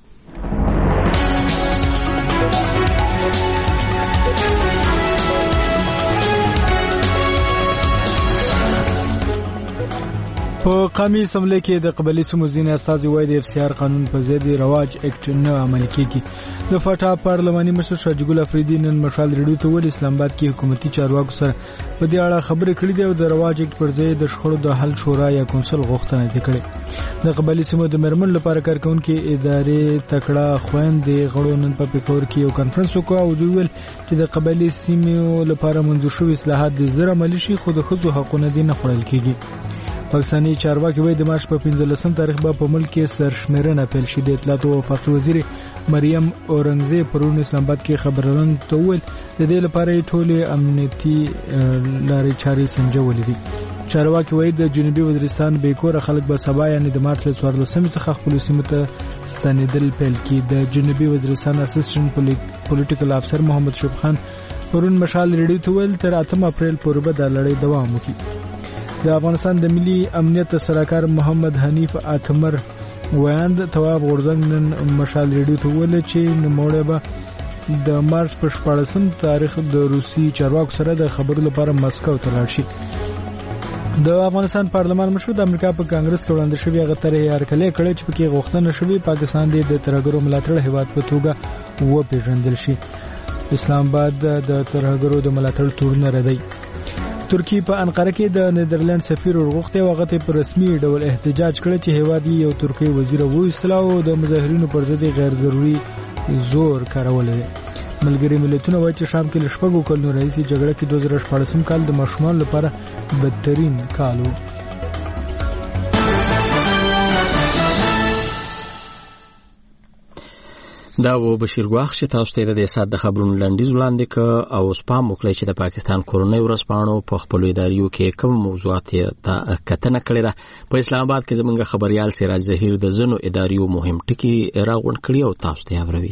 په قومي اسمبلی کې د قبایلي سیمو ځینې استازي وایي د FCR قانون په ضد رواج اکټ نه عملي کیږي. د فاټا پارلماني مشر شاجګل افریدي نن مشال ریډیو ته ویل اسلام آباد کې حکومتي چارواکو سره په دې اړه خبرې کړې دي او د رواج اکټ پر ځای د شخړو د حل شورا یا کونسل غوښتنه دي کړې. د قبایلي سیمو د مرمن لپاره کارکونکو ادارې تکړه خويندې غړو نن په پېښور کې یو کانفرنس وکړ او دوی ویل چې د قبایلي سیمو لپاره منظور شوی اصلاحات د زر عملي شي خو د ښځو حقونه دي نه خوړل کیږي. پاکستاني چارواکي وایي د مارچ په 15 تاریخ به په ملک کې سرشمیرنه پیل شي. د اطلاعات او وفاقي وزیر مریم اورنګزیب پرون اسلام آباد کې خبرونه ته وویل د دې لپاره ټولې امنیتي لارې چارې سنجولې دي. چارواکي وایي د جنوبي وزیرستان بیکوره خلک به سبا یعنی د مارچ 14 څخه خپل سیمه ته ستنېدل پیل کړي. د جنوبي وزیرستان اسسټنټ پولیټیکل افسر محمد شوب خان پرون مشال ریډیو ته ویل تر 8 اپریل پورې به د لړۍ دوام وکړي. د افغانستان د ملي امنیت سلاکار محمد حنیف اتمر ویاند تواب غورزنګ نن مشال ریډیو ته ویل چې نوموړی به د مارچ په 14 تاریخ د روسي چارواکو سره د خبرو لپاره مسکو ته لاړ شي. د افغانستان پارلمان مشر د امریکا په کانګرس کې وړاندې شوی غترې هرکلې کړې چې پکې غوښتنه شوی پاکستان د ترهګرو ملاتړ هیواد په توګه و پیژندل شي. اسلام آباد د ترهګرو د ملاتړ تورونه ردی. ترکی په انقره کې د نیدرلند سفیر ورغوښتي او هغه په رسمي ډول احتجاج کړی چې هیواد یو ترکی وزیر وایستلا او د مظاهرینو پر ضد غیر ضروري زور کارول. ملګری ملتونه وایي چې شام کې له شپږو کلونو راهیسې جګړه کې 2014 کال د ماشومان لپاره بدترین کال و. دا و بشیر ګواخ چې تاسو ته د سات د خبرونو لنډیز وړاندې ک او سپام وکړي چې د پاکستان کورنۍ ورسپانو په خپل اداریو کې کوم موضوعات ته کتنه کړې ده. په اسلام آباد کې زمونږ خبريال سراج ظهیر د زنو اداریو مهم ټکي راغون کړی او تاسو ته اوروي.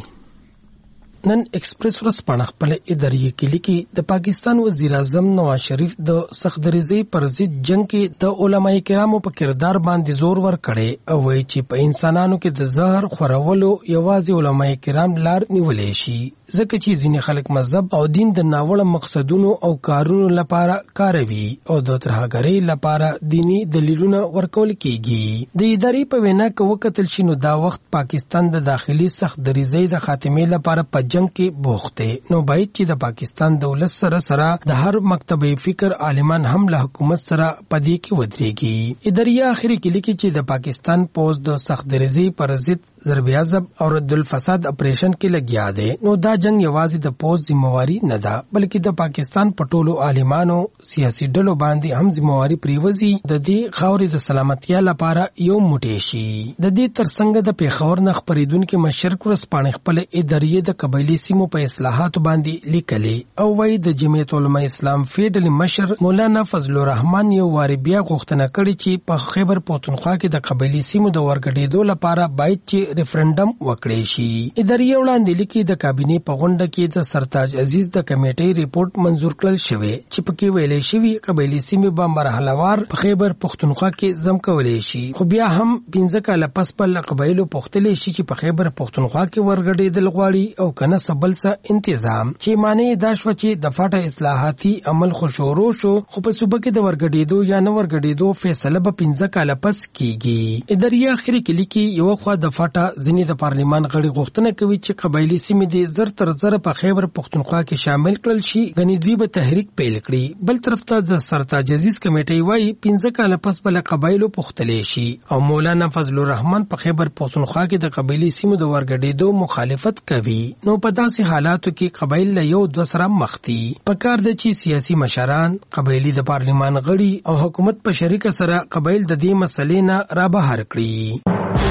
نن ایکسپریس ورځپاڼه خپل اداري کې لیکي د پاکستان وزیر اعظم نواز شریف د سختدریزي پر ضد جنگ کې د علماء کرامو په کردار باندې زور ور کړي او وایي چې په انسانانو کې د زهر خورولو یوازې علماء کرام لار نیولې شي ځکه چې ځینې خلک مذهب او دین د ناوړه مقصدونو او کارونو لپاره کاروي او د ترهګرۍ لپاره دینی دلیلونه ورکول کیږي. د ادارې په وینا کې وکتل شي نو دا وخت پاکستان د داخلي سختدریزي د خاتمې لپاره په جنگ کې بوخته نو باید چې د پاکستان دولت سره د هر مکتبه فکر عالمان هم له حکومت سره پدې کې ودرېږي. ادارې اخري کې لیکي چې د پاکستان پوز د سختدریزي پر ضد ضرب عضب او رد الفساد اپریشن کې لګیا دی. نو دا جنگ یوازې د پوز ذمہواری نه ده بلکې د پاکستان پټولو عالمانو سیاسي ډلو باندې هم ذمہواری پریوزي د دې خاورې د سلامتیا لپاره یو موټی شي. د دې ترڅنګ د پیښور نه خبرېدونکو مشرق ورسپانې خپل ادارې د قبایلی سیمو په اصلاحات باندې لیکلې او وايي د جمعیت علماء اسلام فیډل مشر مولانا فضل الرحمن یو واری بیا غوښتنه کړې چې په خیبر پختونخوا کې د قبایلی سیمو د ورګډېدو لپاره باید چې ریفرندم وکړي شي. ادارې وړاندې لیکي د کابینې په غونډه کې د سرتاج عزیز د کمیټې ریپورت منزور کړل شوی چې پکې ویلې شوی قبایلی سیمې به مرحلهوار په خیبر پختونخوا کې زم کولې شي خو بیا هم 15 کال پس په قبایلو پختلې شي چې په خیبر پختونخوا کې ورګډېدل غواړي او کنه سبل څه انتظام چې معنی دا شو چې د فاټه اصلاحاتي عمل خوشورو شو خو په صوبه کې د ورګډېدو یا نه ورګډېدو فیصله به 15 کال پس کیږي. ادارې اخري کې لیکي یو خوا د فاټه ځینې د پارلیمان غړي غوښتنه کوي چې قبایلی سیمې د زر تر زر په خیبر پختونخوا کې شامل کړل شي غنی دوی به تحریک پیل کړي. بل طرف ته د سرتاج عزیز کمیټې وايي 15 کال پس بل قبایلو پختلې شي او مولانا فضل الرحمن په خیبر پختونخوا کې د قبایلی سیمو د ورګډېدو مخالفت کوي. نو په داسې حالاتو کې قبایل له یو دوه سره مخ دي. پکار د چې سیاسي مشران قبایلی د پارلیمان غړي او حکومت په شریکه سره قبایل د دې مسلې نه را بهر کړي.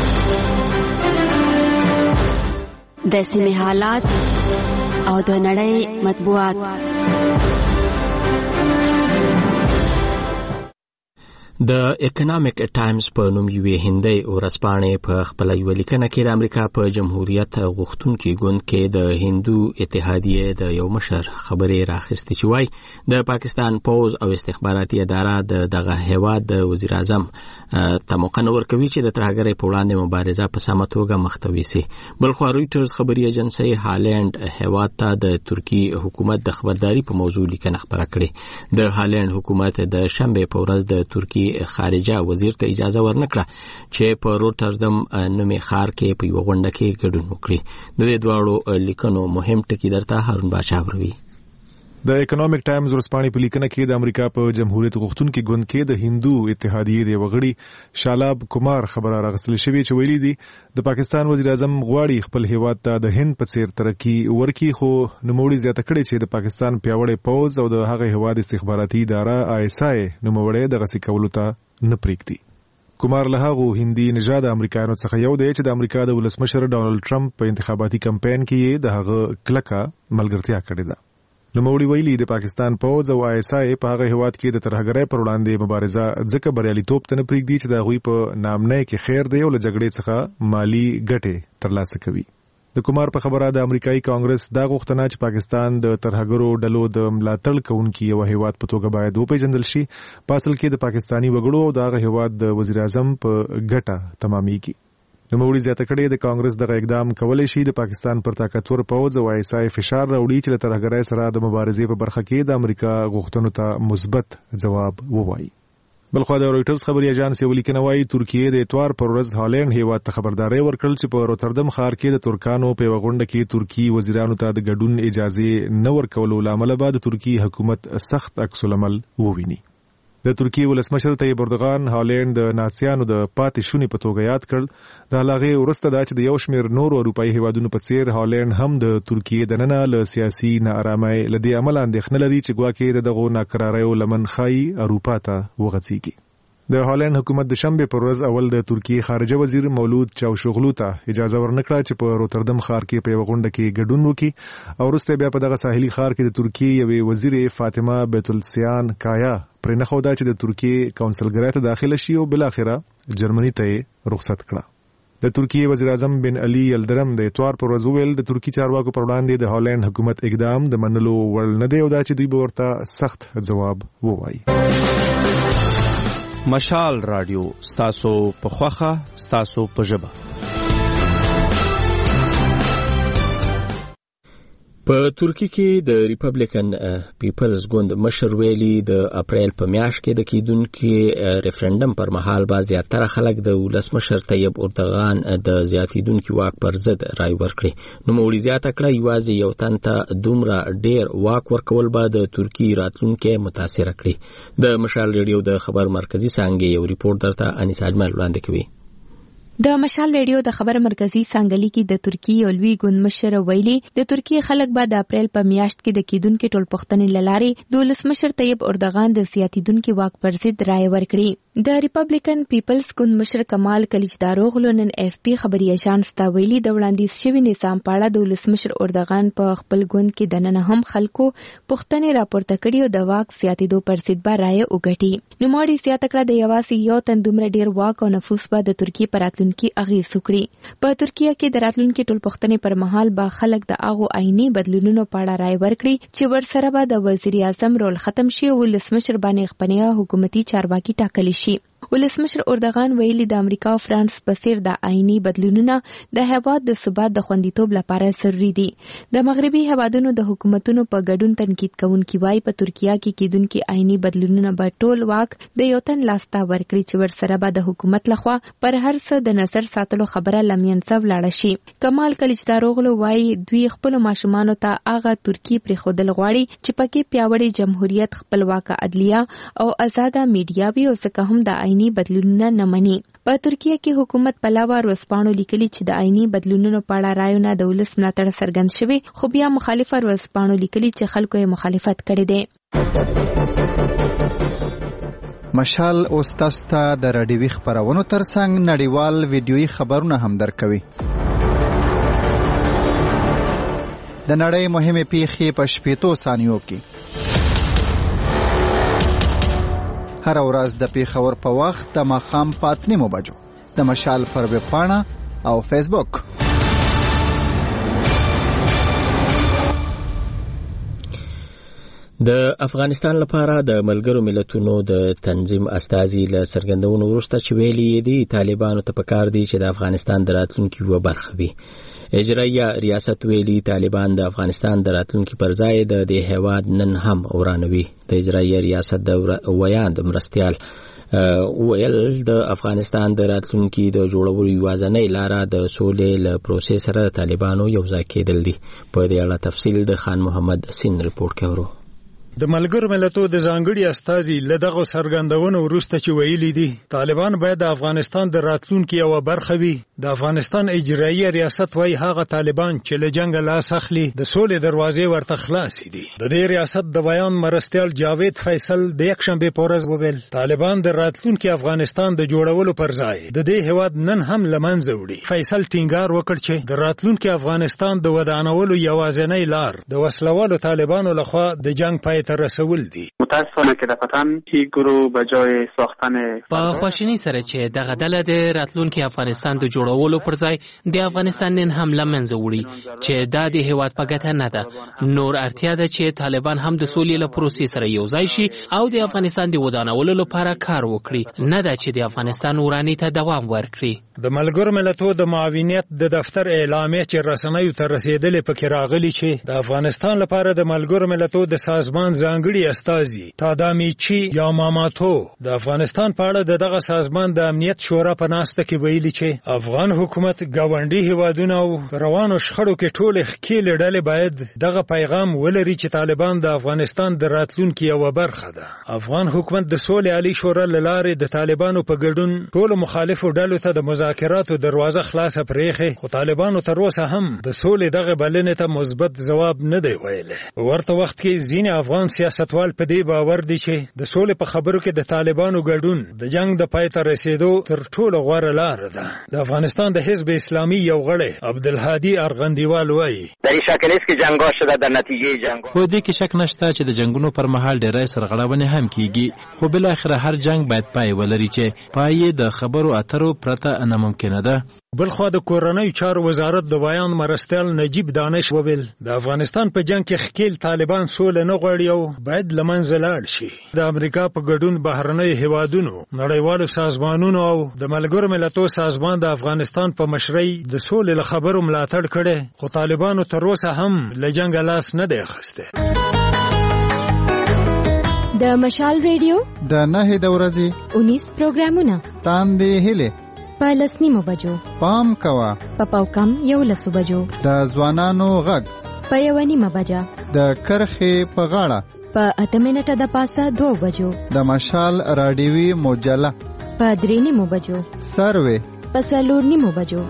د سیمې حالات او د نړۍ مطبوعات. د اکونومیک ټایمز په نوم یوې هندۍ ورځپاڼې په خپل یو لیکنه کې د امریکا په جمهوریت غوښتونکي ګوند کې د هندو اتحادیې د یو مشر خبرې راخستې چې وایي د پاکستان پوز او استخباراتي اداره دغه هیواد د وزیر اعظم ته موقع نه ورکوي چې د ترهګرۍ په وړاندې مبارزه په سمه توګه مخته ویسي. بلخوا رویټرز خبري ایجنسۍ هالند هیواد ته د ترکی حکومت د خبرداري په موضوع لیکنه خپره کړې. د هالند حکومت د شنبه په ورځ د ترکی خارجه وزیر ته اجازه ورنکړه چې په روټردم نومي ښار کې په یو غونډه کې ګډون وکړي. د دې دواړو لیکنو مهم ټکي درته هارون بادشاه وروي. د اکونومیک ټایمز ورځپاڼې په لیکنه کې د امریکا په جمهوریت غوښتونکي ګوند کې د هندو اتحادیې د وغړي شالاب کمار خبره راغستل شوې چې ویلي دي د پاکستان وزیر اعظم غواړي خپل هیواد ته د هند په څیر ترقی ورکړي، خو نوموړي زیاته کړې چې د پاکستان پیاوړی پوز او د هغه هیواد استخباراتي اداره ISI نوموړي د غسي کولو ته نه پریږدي. کمار له هغو هندي نژاد امریکایانو څخه یو دی چې د امریکا د ولسمشر ډونالد ټرمپ په انتخاباتي کمپاین کې د هغه کلکه ملګرتیا کړې ده. نوموړي ویلي د پاکستان پوز او ISI په هغه هیواد کې د ترهګرۍ پر وړاندې مبارزه ځکه بریالیتوب ته نه پریږدي چې د هغوی په نامنۍ کې خیر دی او له جګړې څخه مالی ګټې ترلاسه کوي. د کمار په خبره د امریکایي کانګرس دا غوښتنه چې پاکستان د ترهګرو ډلو د ملاتړ کوونکي یو هیواد په توګه باید وپیژندل شي، په اصل کې د پاکستاني وګړو او د هغه هیواد د وزیر اعظم په ګټه تمامېږي. نوموړي زیاته کړې د کانګرس دغه اقدام کولای شي د پاکستان پر طاقتور پوځ او ISI فشار راوړي چې له ترهګرۍ سره د مبارزې په برخه کې د امریکا غوښتنو ته مثبت ځواب ووایي. بلخوا د رویټرز خبري اژانس یو لیکنه وايي ترکیه د اتوار پر ورځ هالند هیواد ته خبرداري ورکړل چې په روتردم ښار کې د ترکانو په غونډه کې ترکی وزیرانو ته د ګډون اجازه نه ورکولو لامل بعد ترکی حکومت سخت عکس العمل وویني. د ترکی ولسمشر طیب اردوغان هالند د نازیانو د پاتې شونې په توګه یاد کړ. د هغه وروسته دا چې د یو شمېر نورو اروپایي هیوادونو په څیر هالند هم د ترکیه دننه له سیاسي ناارامۍ لدې عمل اندېښنه لري چې ګواکې دغه ناکراریو لمن خای اروپا ته وغځيږي. د هالند حکومت د شنبه پر ورځ اول د ترکیه خارجه وزیر مولود چاوشوغلو ته اجازه ورنکړه چې په روتردم ښار کې په غونډه کې ګډون وکړي او وروسته بیا په دغه ساحلي ښار کې د ترکیه یوې وزیر فاطمه بیت السیان کایا پرې نه خوده چې د ترکیه کونسلګرۍ ته داخله شي او بل اخره جرمني ته رخصت کړه. د ترکیه وزیر اعظم بن علي یلدرم د اتوار پر ورځ ویل د ترکی چارواکو پر وړاندې د هالند حکومت اقدام د منلو وړ نه دی او دا چې دوی به ورته سخت ځواب ووایي. مشال رادیو ستاسو په خوخه ستاسو په ژبه. په ترکی کې د ریپبلیکن پیپلز ګوند مشر ویلي د اپریل په میاشت کې د کیدونکو ریفرندم پر مهال با زیاتره خلک د ولسمشر طیب اردوغان د زیاتیدونکو واک پر ضد رای ورکړي. نوموړي زیاته کړه یوازې یو تن ته دومره ډیر واک ورکول به د ترکی راتلونکي متاثر کړي. د مشال ریډیو د خبر مرکزی څنګه یو ریپورت درته انیس اجمل وړاندې کوي. د مشال ریډیو د خبر مرکزی څنګه کې د ترکیه او لوی ګوند مشر ویلي د ترکیه خلک به د اپریل په میاشت کې د کیدونکو ټولپوښتنې لاري د ولسمشر طیب اردوغان د سیاسيدونکو واک پر ضد رائے ورکړي. د ریپبلیکن پیپلز ګوند مشر کمال کلیچداروغلو نن FP خبري اژانس ته ویلي د وړاندیز شوی نظام په اړه د ولسمشر اردوغان په خپل ګوند کې د نن هم خلکو پوښتنې راپورته کړي او د واک سیاسيدو پر ضد به رائے وګټي. نوموړي زیاته کړه د یوازې یو تن دومره ډیر واک او نفوذ به د ترکیه پر راتلونکي اغیز وکړي. په ترکیه کې د راتلونکي ټولپوښتنې پر مهال به خلک د هغو آئینی بدلونونو په اړه رائے ورکړي چې ورسره به د وزیر اعظم رول ختم شي او ولسمشر باندې خپله حکومتي چارواکي ټاکل شي. ولسمشر اردوغان ویلي د امریکا او فرانس په څیر د آئینی بدلونونه د هیواد د ثبات د خوندیتوب لپاره ضروري دي. د مغربي هیوادونو د حکومتونو په ګډون تنقید کوونکي وايي په ترکیه کې کیدونکي آئینی بدلونونه به ټول واک د یو تن لاسته ورکړي چې ورسره به د حکومت لخوا پر هر څه د نظر ساتلو خبره لمینځه ولاړه شي. کمال کلیچداروغلو وايي دوی خپل ماشومانو ته هغه ترکیه پرې خودل غواړي چې پکې پیاوړی جمهوریت، خپلواکه عدلیه او آزاده میډیا وي او څنګه هم د آئینی بدلونونه نه مني. په ترکیه کې حکومت په علاوه ورځپاڼو لیکلي چې د آئینی بدلونونو په اړه رایونه د ولس ملاتړ څرګند شوی، خو بیا مخالفه ورځپاڼو لیکلي چې خلکو یې مخالفت کړی دی. مشال اوس تاسو ته د راډیوي خبرونو ترڅنګ نړیوال ویډیويي خبرونه هم درکوي. د نړۍ مهمه پیښې په 15 ثانیو کې. هر ورځ د پیښور په وخت د ماښام په 8 بجو د مشال پر ویب پاڼه او فیسبوک. د افغانستان لپاره د ملګرو ملتونو د تنظیم استازي له څرګندونو وروسته چې ویلي دي طالبانو ته پکار دي چې د افغانستان د راتلونکي یوه برخه وي. اجرایه ریاست ویلي طالبان د افغانستان د راتلونکي پر ځای د دې هیواد نن هم ورانوي. د اجرایه ریاست د ویاند مرستیال ویل د افغانستان د راتلونکي د جوړولو یوازینۍ لاره د سولې له پروسې سره د طالبانو یوځای کېدل دي. په دې اړه تفصیل د خان محمد سین رپورټ کوي. د ملګرو ملتونو د ځانګړي استازي له دغه څرګندونو وروسته چې ویلي دي طالبان باید د افغانستان د راتلونکي یوه برخه وي. د افغانستان اجرایي ریاست وايي هغه طالبان چې له جنګه لاس اخلي د سولې دروازې ورته خلاصې دي. د دې ریاست د بیان مرستیال جاوید فیصل د یکشنبې په ورځ وویل طالبان د راتلونکي افغانستان د جوړولو پر ځای د دې هیواد نن هم له منځه وړي. فیصل ټینګار وکړ چې د راتلونکي افغانستان د ودانولو یوازینۍ لار د وسلوالو طالبانو لخوا د جنگ پای ته رسول دي. متاسفانه که دفتن هیچ گروه به جای ساختن با خواشینی سره چې دغه ډله د راتلونکي افغانستان د جوړولو پر ځای د افغانستان نن هم له منځه وړي چې دا د هیواد په ګټه نه ده. نور اړتیا ده چې طالبان هم د سولې له پروسې سره یوځای شي او د افغانستان د ودانولو لپاره کار وکړي، نه ده چې د افغانستان ورانۍ ته دوام ورکړي. د ملګرو ملتونو د معاونیت د دفتر اعلامیه چې رسنیو ته رسیدلې پکې راغلي چې د افغانستان لپاره د ملګرو ملتونو د سازمان ځانګړي استازي تادامیچی یاماماتو د افغانستان په اړه دغه سازمان د امنیت شورا په ناسته کې ویلي چې افغان حکومت ګاونډي هیوادونه او روانو شخړو کې ټول ښکېلې ډلې باید دغه پیغام ولري چې طالبان د افغانستان د راتلونکي یوه برخه ده. افغان حکومت د سولې عالی شورا له لارې د طالبانو په ګډون ټولو مخالفو ډلو ته د مذاکراتو دروازه خلاصه پرېښې، خو طالبانو تر اوسه هم د سولې دغه بلنې ته مثبت ځواب نه دی ویلی. په ورته وخت کې ځینې افغان سیاستوال په دې باور دي چې د سولې په خبرو کې د طالبانو ګډون د جنگ د پای ته رسیدو تر ټولو غوره لاره ده. د افغانستان د حزب اسلامي یو غړی عبدالهادي ارغندیوال وایي در این شک نیست که جنگ‌ها شده در نتیجه جنگ. په دې کې شک نشته چې د جنگونو پر مهال ډېرې سرغړونې هم کیږي، خو بل اخر هر جنگ باید پای ولري چې پای د خبرو اترو پرته ناممکنه ده. بلخوا د کورنیو چارو وزارت د بیان مرستیال نجیب دانش وویل د افغانستان په جنگ کې ښکېل طالبان سوله نه غواړي او باید له منځه لاړ شي. د امریکا په ګډون بهرنیو هیوادونو، نړیوالو سازمانونو او د ملګرو ملتونو سازمان د افغانستان په مشرۍ د سولې له خبرو ملاتړ کړی، خو طالبانو تر اوسه هم له جنګه لاس نه دی اخیستی. د مشال ریډیو د 9 د ورځې 19 پروګرامونه تاندې هله په 10 بجو پام کوا په پاوکم 11 بجو د ځوانانو غږ په 1:30 بجه د کرخې په غاړه په 8 منټه د پاسه 2 بجو د مشال رادیوي مجله په 3:30 بجو سروي په 4:30 بجو.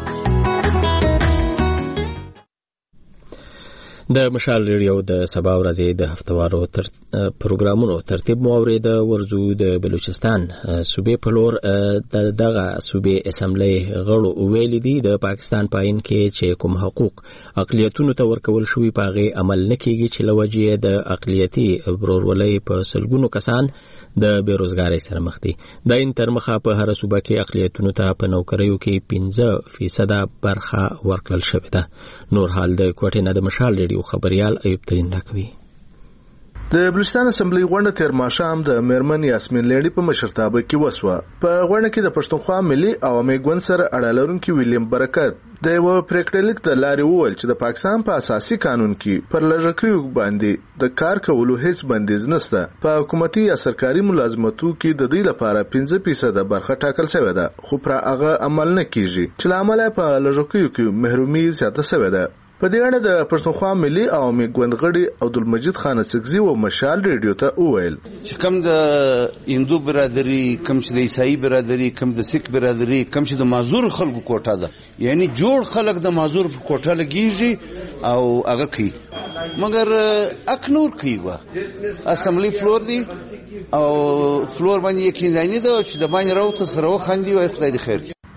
د مشال ریډیو د سبا ورځې د هفتوارو پروګرامونو ترتیب مو اورید. ورزو د بلوچستان صوبې په لور دغه صوبې اسمبلی غړو ویلي دي د پاکستان پاین کې چې کوم حقوق اقلیتونو ته ورکول شوي په هغې عمل نه کیږي چې له وجې د اقلیتي ورورولۍ په سلګونو کسان د بیروزګارۍ سره مخ دي. د این تر مخه په هر صوبه کې اقلیتونو ته په نوکریو کې 15% برخه ورکړل شوې ده. نور حال د کوټې نه د مشال ریډیو خبريال ایوب ترين راکوي. د بلوچستان اسمبلی غونډه تیر ماښام د میرمن یاسمین لیډي په مشرتابه کې وسوه. په غونډه کې د پښتونخوا ملي عوامي ګوند سره اړه لرونکي ویلیم برکت د یو پریکړه لیک د لارې وویل چې د پاکستان په اساسي قانون کې پر لږکیو باندې د کار کولو هیڅ بندیز نشته. په حکومتي یا سرکاري ملازمتو کې د دې لپاره 15% برخه ټاکل شوې ده، خو پر هغه عمل نه کیږي چې لامل په لږکیو کې محرومي زیاته شوې ده. په دې اړه د پښتونخوا ملي عوامي ګوند غړي عبدالمجید خان سکزي او مشال ریډیو ته وویل چې کوم د هندو برادری، کوم چې د عیسائی برادری، کوم د سیک برادری، کوم چې د معذور خلکو کوټه ده، یعنی جوړ خلک د معذور کوټه لګیږي او هغه کوي، مګر اکنور کوي. اسمبلی فلور دی او فلور باندې یقین نه ده چې د باندې راوته سره وخاندي وای خدای دې خیر کړي.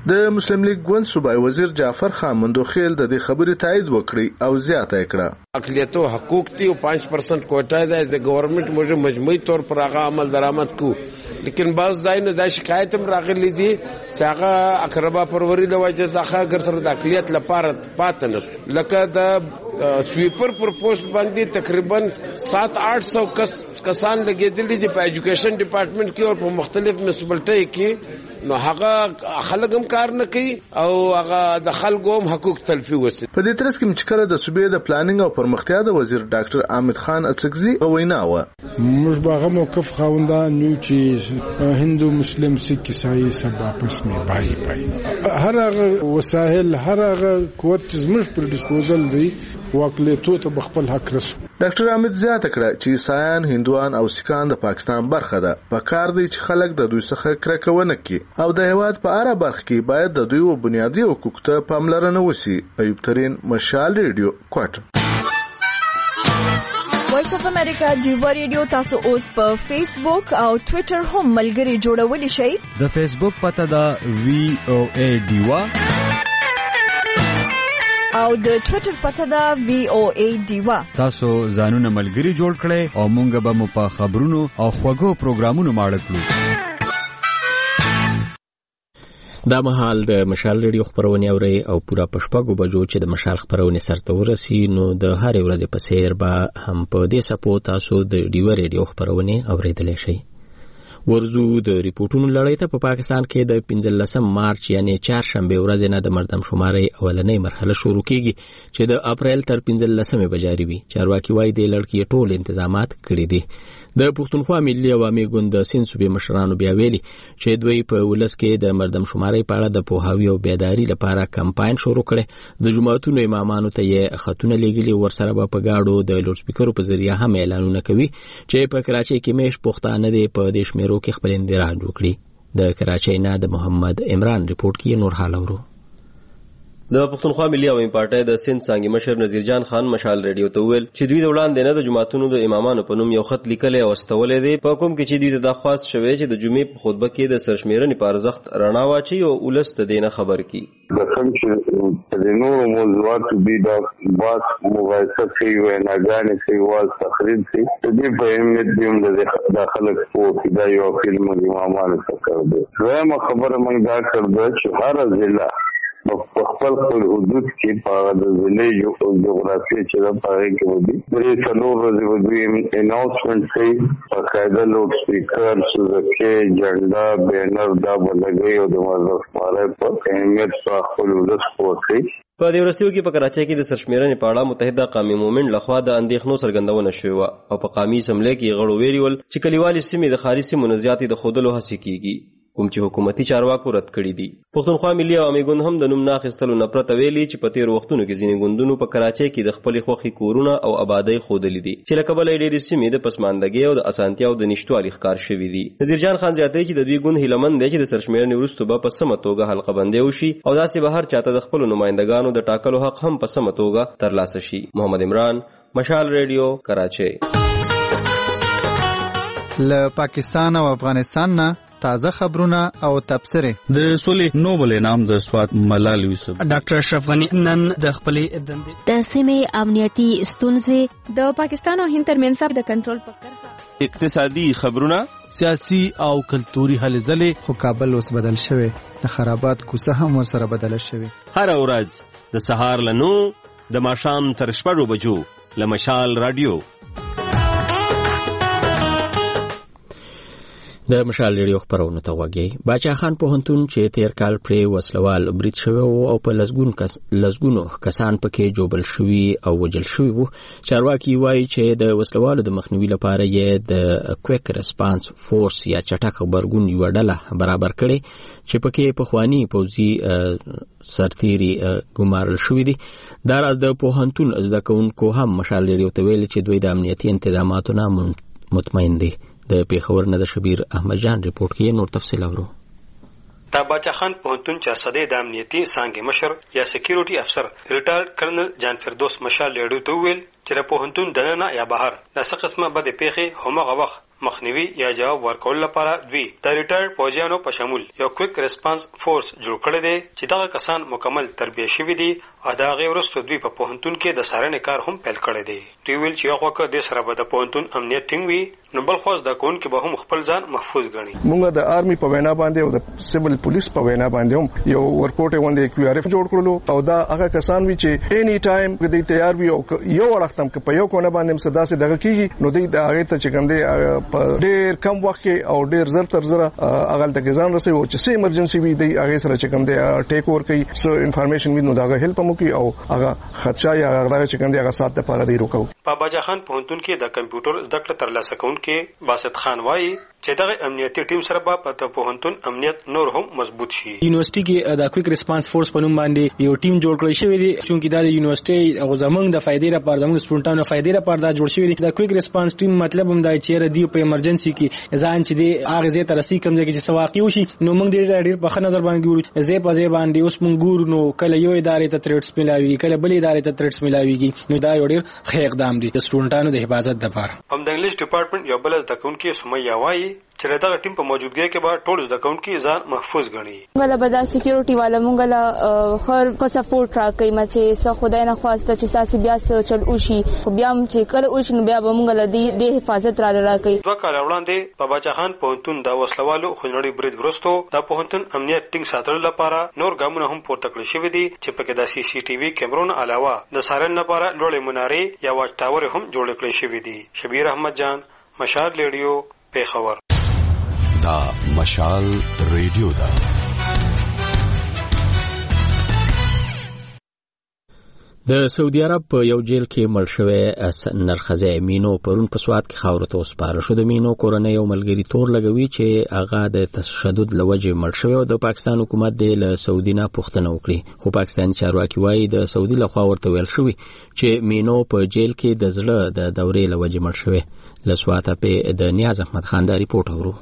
د مسلم لیگ ګوند صوبایي وزیر جعفر خان مندوخیل د دې خبرې تایید وکړي او زیاته کړه اقلیتو حقوق تی او 5% کوټه ده از گورنمنت موږ مجموعي طور پر هغه عمل درآمد کو لیکن بعض ځای نه دا شکایت هم راغلي دي چې هغه اقربا پروری له وجه څخه اگر سره د اقلیت لپاره پاتې نشو لکه د سویپر پر پوسټ باندې تقریبا 700-800 کسان لګیدلي دي په ایجوکیشن ډپارټمنټ کې او په مختلف میونسپلټي کې نو هغه خلک هم کار نه کوي او هغه د خلکو هم حقوق تلفي وسي په دې ترڅ کې مچکره د صوبې د پلانینګ او پرمختیا د وزیر ډاکټر حامد خان اڅکزي وینا و موږ باغه موقف خاوندان یو چې هندو مسلم سیک عیسائی سب आपस में भाई هر هغه وسایل هر هغه قوت چې موږ پر ډیسپوزل دی واقعیتو ته خپل حق رسو ډاکټر حامد زیاته کړه چې عیسایان هندوان او سیکان د پاکستان برخه ده په کار دی چې خلک د دوی څخه کرکه ونه کړي او د هیواد په اړه برخه کې باید د دوی او بنیادی حقوقو ته پاملرنه وشي. ایوب ترين مشال ریډیو کوټ وایس اف امریکا دیوا ریډیو تاسو اوس په فیسبوک او ټوئیټر هم ملګری جوړولی شئ. د فیسبوک پته دا VOA دیوا او د ټوئیټر پته دا VOA دیوا. تاسو ځانونه ملګری جوړ کړئ او مونږ به مو په خبرونو او خوږو پروګرامونو ماړه کړو. دا مهال د مشال ریډیو خبرونه اوري او پورا پښپاګو بجو چې د مشال خبرونه سرته ورسي نو د هر ورځې په سیر به هم په دې سپو تاسو د دیوا ریډیو خبرونه اوریدلای شئ. ورزو د ریپورتونو لړۍ ته په پاکستان کې د 15 مارچ یعنی چهارشنبه ورځ نه د مردم شماري اولنۍ مرحله شروع کیږي چې د اپریل تر 15 به جاری وي. چارواکي وايي د لړۍ ټول انتظامات کړي دي. د پښتونخوا ملي عوامي ګوند د سین صوبې مشرانو بیا ویلي چې دوی په ولس کې د مردم شماري په اړه د پوهاوي او بیداری لپاره کمپاین شروع کړي. د جماعتونو امامانو ته یې خطونه لېږلي ورسره به په گاډو د لوډ سپیکرو په ذریعہ هم اعلانونه کوي چې په کراچۍ کې مېش پښتانه دي په دې شمیرو کې خپل اندراج وکړي. د کراچۍ نه د محمد عمران ریپورت کې نور حال اورو. د پښتونخوا ملي عوامي پارټۍ د سند څنګه مشر نذیر جان خان مشال ریډیو ته ویل چې دوی د وړاندې نه د جماعتونو د امامانو په نوم یو خط لیکلی او استولې دی په کوم کې چې دوی د خاص شوی چې د جمعې په خطبه کې د سرشمیرنې په ارزښت رڼا واچي او ولس ته دینه خبر کی د څنګه د نورو موضوعاتو دی د باس مباحثه کوي او ناګانې کوي واز تقریر کوي د دې په اهمیت دیم د داخله کو دا یو فلم د امامانو څخه دی. زما خبره موږ دا کړو چې هر ضلع په خپل حدود کې په د ضلع یو جغرافي چې د پاره کې ودی درې څلور ورځې ودی اناونسمنت کوي په قاعده لوډ سپیکر سوزکه جنډا بینر دا بلګي او د مازه سپاره په اهمیت په خپل ولس پوښتنه په دې ورستیو کې په کراچۍ کې د سرشمیرنې په اړه متحده قومي مومنټ لخوا د اندېښنو څرګندونه شوې وه او په قومي اسمبلۍ کې غړو ویلي ول چې کلیوالي سیمې د ښاري سیمو نه زیاتې د ښودلو هڅې کیږي کوم چې حکومتي چارواکو رد کړي دي. پښتونخوا ملي عوامي ګوند هم د نوم نه اخیستلو نه پرته ویلي چې په تیر وختونو کې ځینې ګوندونو په کراچۍ کې د خپلې خوښې کورونه او آبادۍ ښودلي دي چې له کبله ډېرې سیمې د پسماندګۍ او د اسانتیاو د نشتوالي ښکار شوي دي. نذیر جان خان زیاتوي چې د دوی ګوند هیلهمند دی چې د سرشمیرنې وروسته به په سمه توګه حلقه بندي وشي او داسې به هر چاته د خپلو نمایندګانو د ټاکلو حق هم په سمه توګه ترلاسه شي. محمد عمران، مشال ریډیو، کراچۍ. له پاکستان او افغانستان نه تازه خبرونه او تبصره. د سولې نوبل انعام د سوات ملال یوسف ډاکټر اشرف غنی نن د خپلې دندې د سیمې امنیتي ستونزې د پاکستان او هند ترمنځ د کنټرول په کرښه اقتصادي خبرونه سیاسي او کلتوري هلې ځلې خو کابل اوس بدل شوی د خرابات کوڅه هم ورسره بدل شوی. هر ورځ د سهار له 9 د ماښام تر 6 بجو له مشال رادیو. د مشال ریډیو خبرونه ته وګورئ. باچا خان پوهنتون چې تیر کال پرې وسلوال برید شوی او په لزګونو کسان پکې جوبل شوی او وجل شوی وو. چارواکي وایي چې د وسلوالو د مخنیوي لپاره یې د کویک ریسپانس فورس یا چټک خبرګون یو ډله برابر کړي چې پکې پخوانی پوځي سرتيري ګمارل شوی دي. دا راز د پوهنتون زده کوونکو هم مشال ریډیو ته ویل چې دوی د امنیتي انتظاماتو نه مطمئن دي. د پیښور نه د شبیر احمد جان ریپورت کې نور تفصیل اورو. د باچا خان پوهنتون چې صدې د امنیتي څانګې مشر یا سکیورټي افسر ریټایرډ کرنل جان فردوس مشال ریډیو ته ویل چې د پوهنتون دننه یا بهر د څه قسمه بد پیښې همغه وخت مخنیوي یا جواب ورکول لپاره دوی د ریټایرډ پوځیانو په شمول یو کویک ریسپانس فورس جوړ کړی دی چې دغه کسان مکمل تربیه شوي دي او د هغې وروسته دوی په پوهنتون کې د څارنې کار هم پیل کړی دی. دوی ویل چې یو خوا که دې سره به د پوهنتون امنیت ټینګ وي نو بل خوا زده کوونکي به هم خپل ځان محفوظ ګڼي. موږ د آرمي په وینا باندې او د سیول پولیس په وینا باندې هم یو ورکوټ غونډه QRF جوړ کړلو او دا هغه کسان وی چې اني ټایم دوی تیار وي او یو وختم کې په یو کونه باندې صدا سي دغه کیږي نو دوی د هغه ته چې کوم دی په ډېر کم وخت کې او ډېر زر تر زر هغه د ځان رسي او چې سي ایمرجنسي وي دی هغه سره چې کوم دی ټیک اوور کوي سو انفارمیشن وی نو دا هیلپ مو کوي او هغه خدشا یا هغه چې کوم دی هغه سات د پاره دی روکو. په باجا خان پوهنتون کې د کمپیوټر زده کړه ترلاسه کوونکي باسط خان وایي چې دغه امنیتي ټیم سره به په پوهنتون امنیت نور هم مضبوط شي. یونیورسيټي کې د کویک ریسپانس فورس په نوم باندې یو ټیم جوړ کړی شوی دی چې دا د یونیورسيټي او زمونږ د فائدې لپاره زمونږ سټوډنټانو فائدې لپاره دا جوړ شوی دی. د کویک ریسپانس ټیم مطلب هم دا چې ردی په ایمرجنسي کې ځان چې دی هغه زه تر رسې کوم ځای کې چې واقع وشي نو موږ ډېر په ښه نظر باندې ګورو. زه په ځای باندې اوس موږ ګورو نو کله یو ادارې ته تریټس ملاوي کله بل ادارې ته تریټس ملاويږي نو دا یو ډېر ښه اقدام دی د سټوډنټانو د حفاظت لپاره. هم د انګلیش ډپارټمنټ یو بل زده کوونکی سمیه وایي چې دغه ټیم په موجودګۍ کې به ټول زده کوونکي ځان محفوظ ګڼي. موږ به دا سکیورټي والا موږ له خر کو سپورټ راکړي ما چې څه خدای نه خواسته چې ساسي بیا څه چل وشي خو بیا چې کله وشي نو بیا به موږ له دې حفاظت را راکړي. 2 کال وړاندې په باچا خان پوهنتون د وسلوالو خونړی برید وروسته د پوهنتون امنیت ټینګ ساتلو لپاره نور ګامونه هم پورته کړل شوي دي چې پکې د CCTV کیمرونو علاوه د څارنې لپاره لوړې منارې یا واچ ټاور هم جوړ کړل شوي دي. شبیر احمد جان، مشال ریډیو، پیښور. دا مشال ریډیو دا د سعودي عرب په یو جیل کې مړ شوی نرخزی مینو پرون په سوات کې خاورو ته وسپارل شو. د مینو کورنۍ یو ملګري تور لګوي چې هغه د تشدد له وجې مړ شوی او د پاکستان حکومت د له سعودي نه پوښتنه وکړي خو پاکستاني چارواکي وایي د سعودي لخوا ورته ویل شوی چې مینو په جیل کې د زړه د دورې له وجې مړ شوی. له سواته په د نیاز احمد خان دا ریپورت اورو.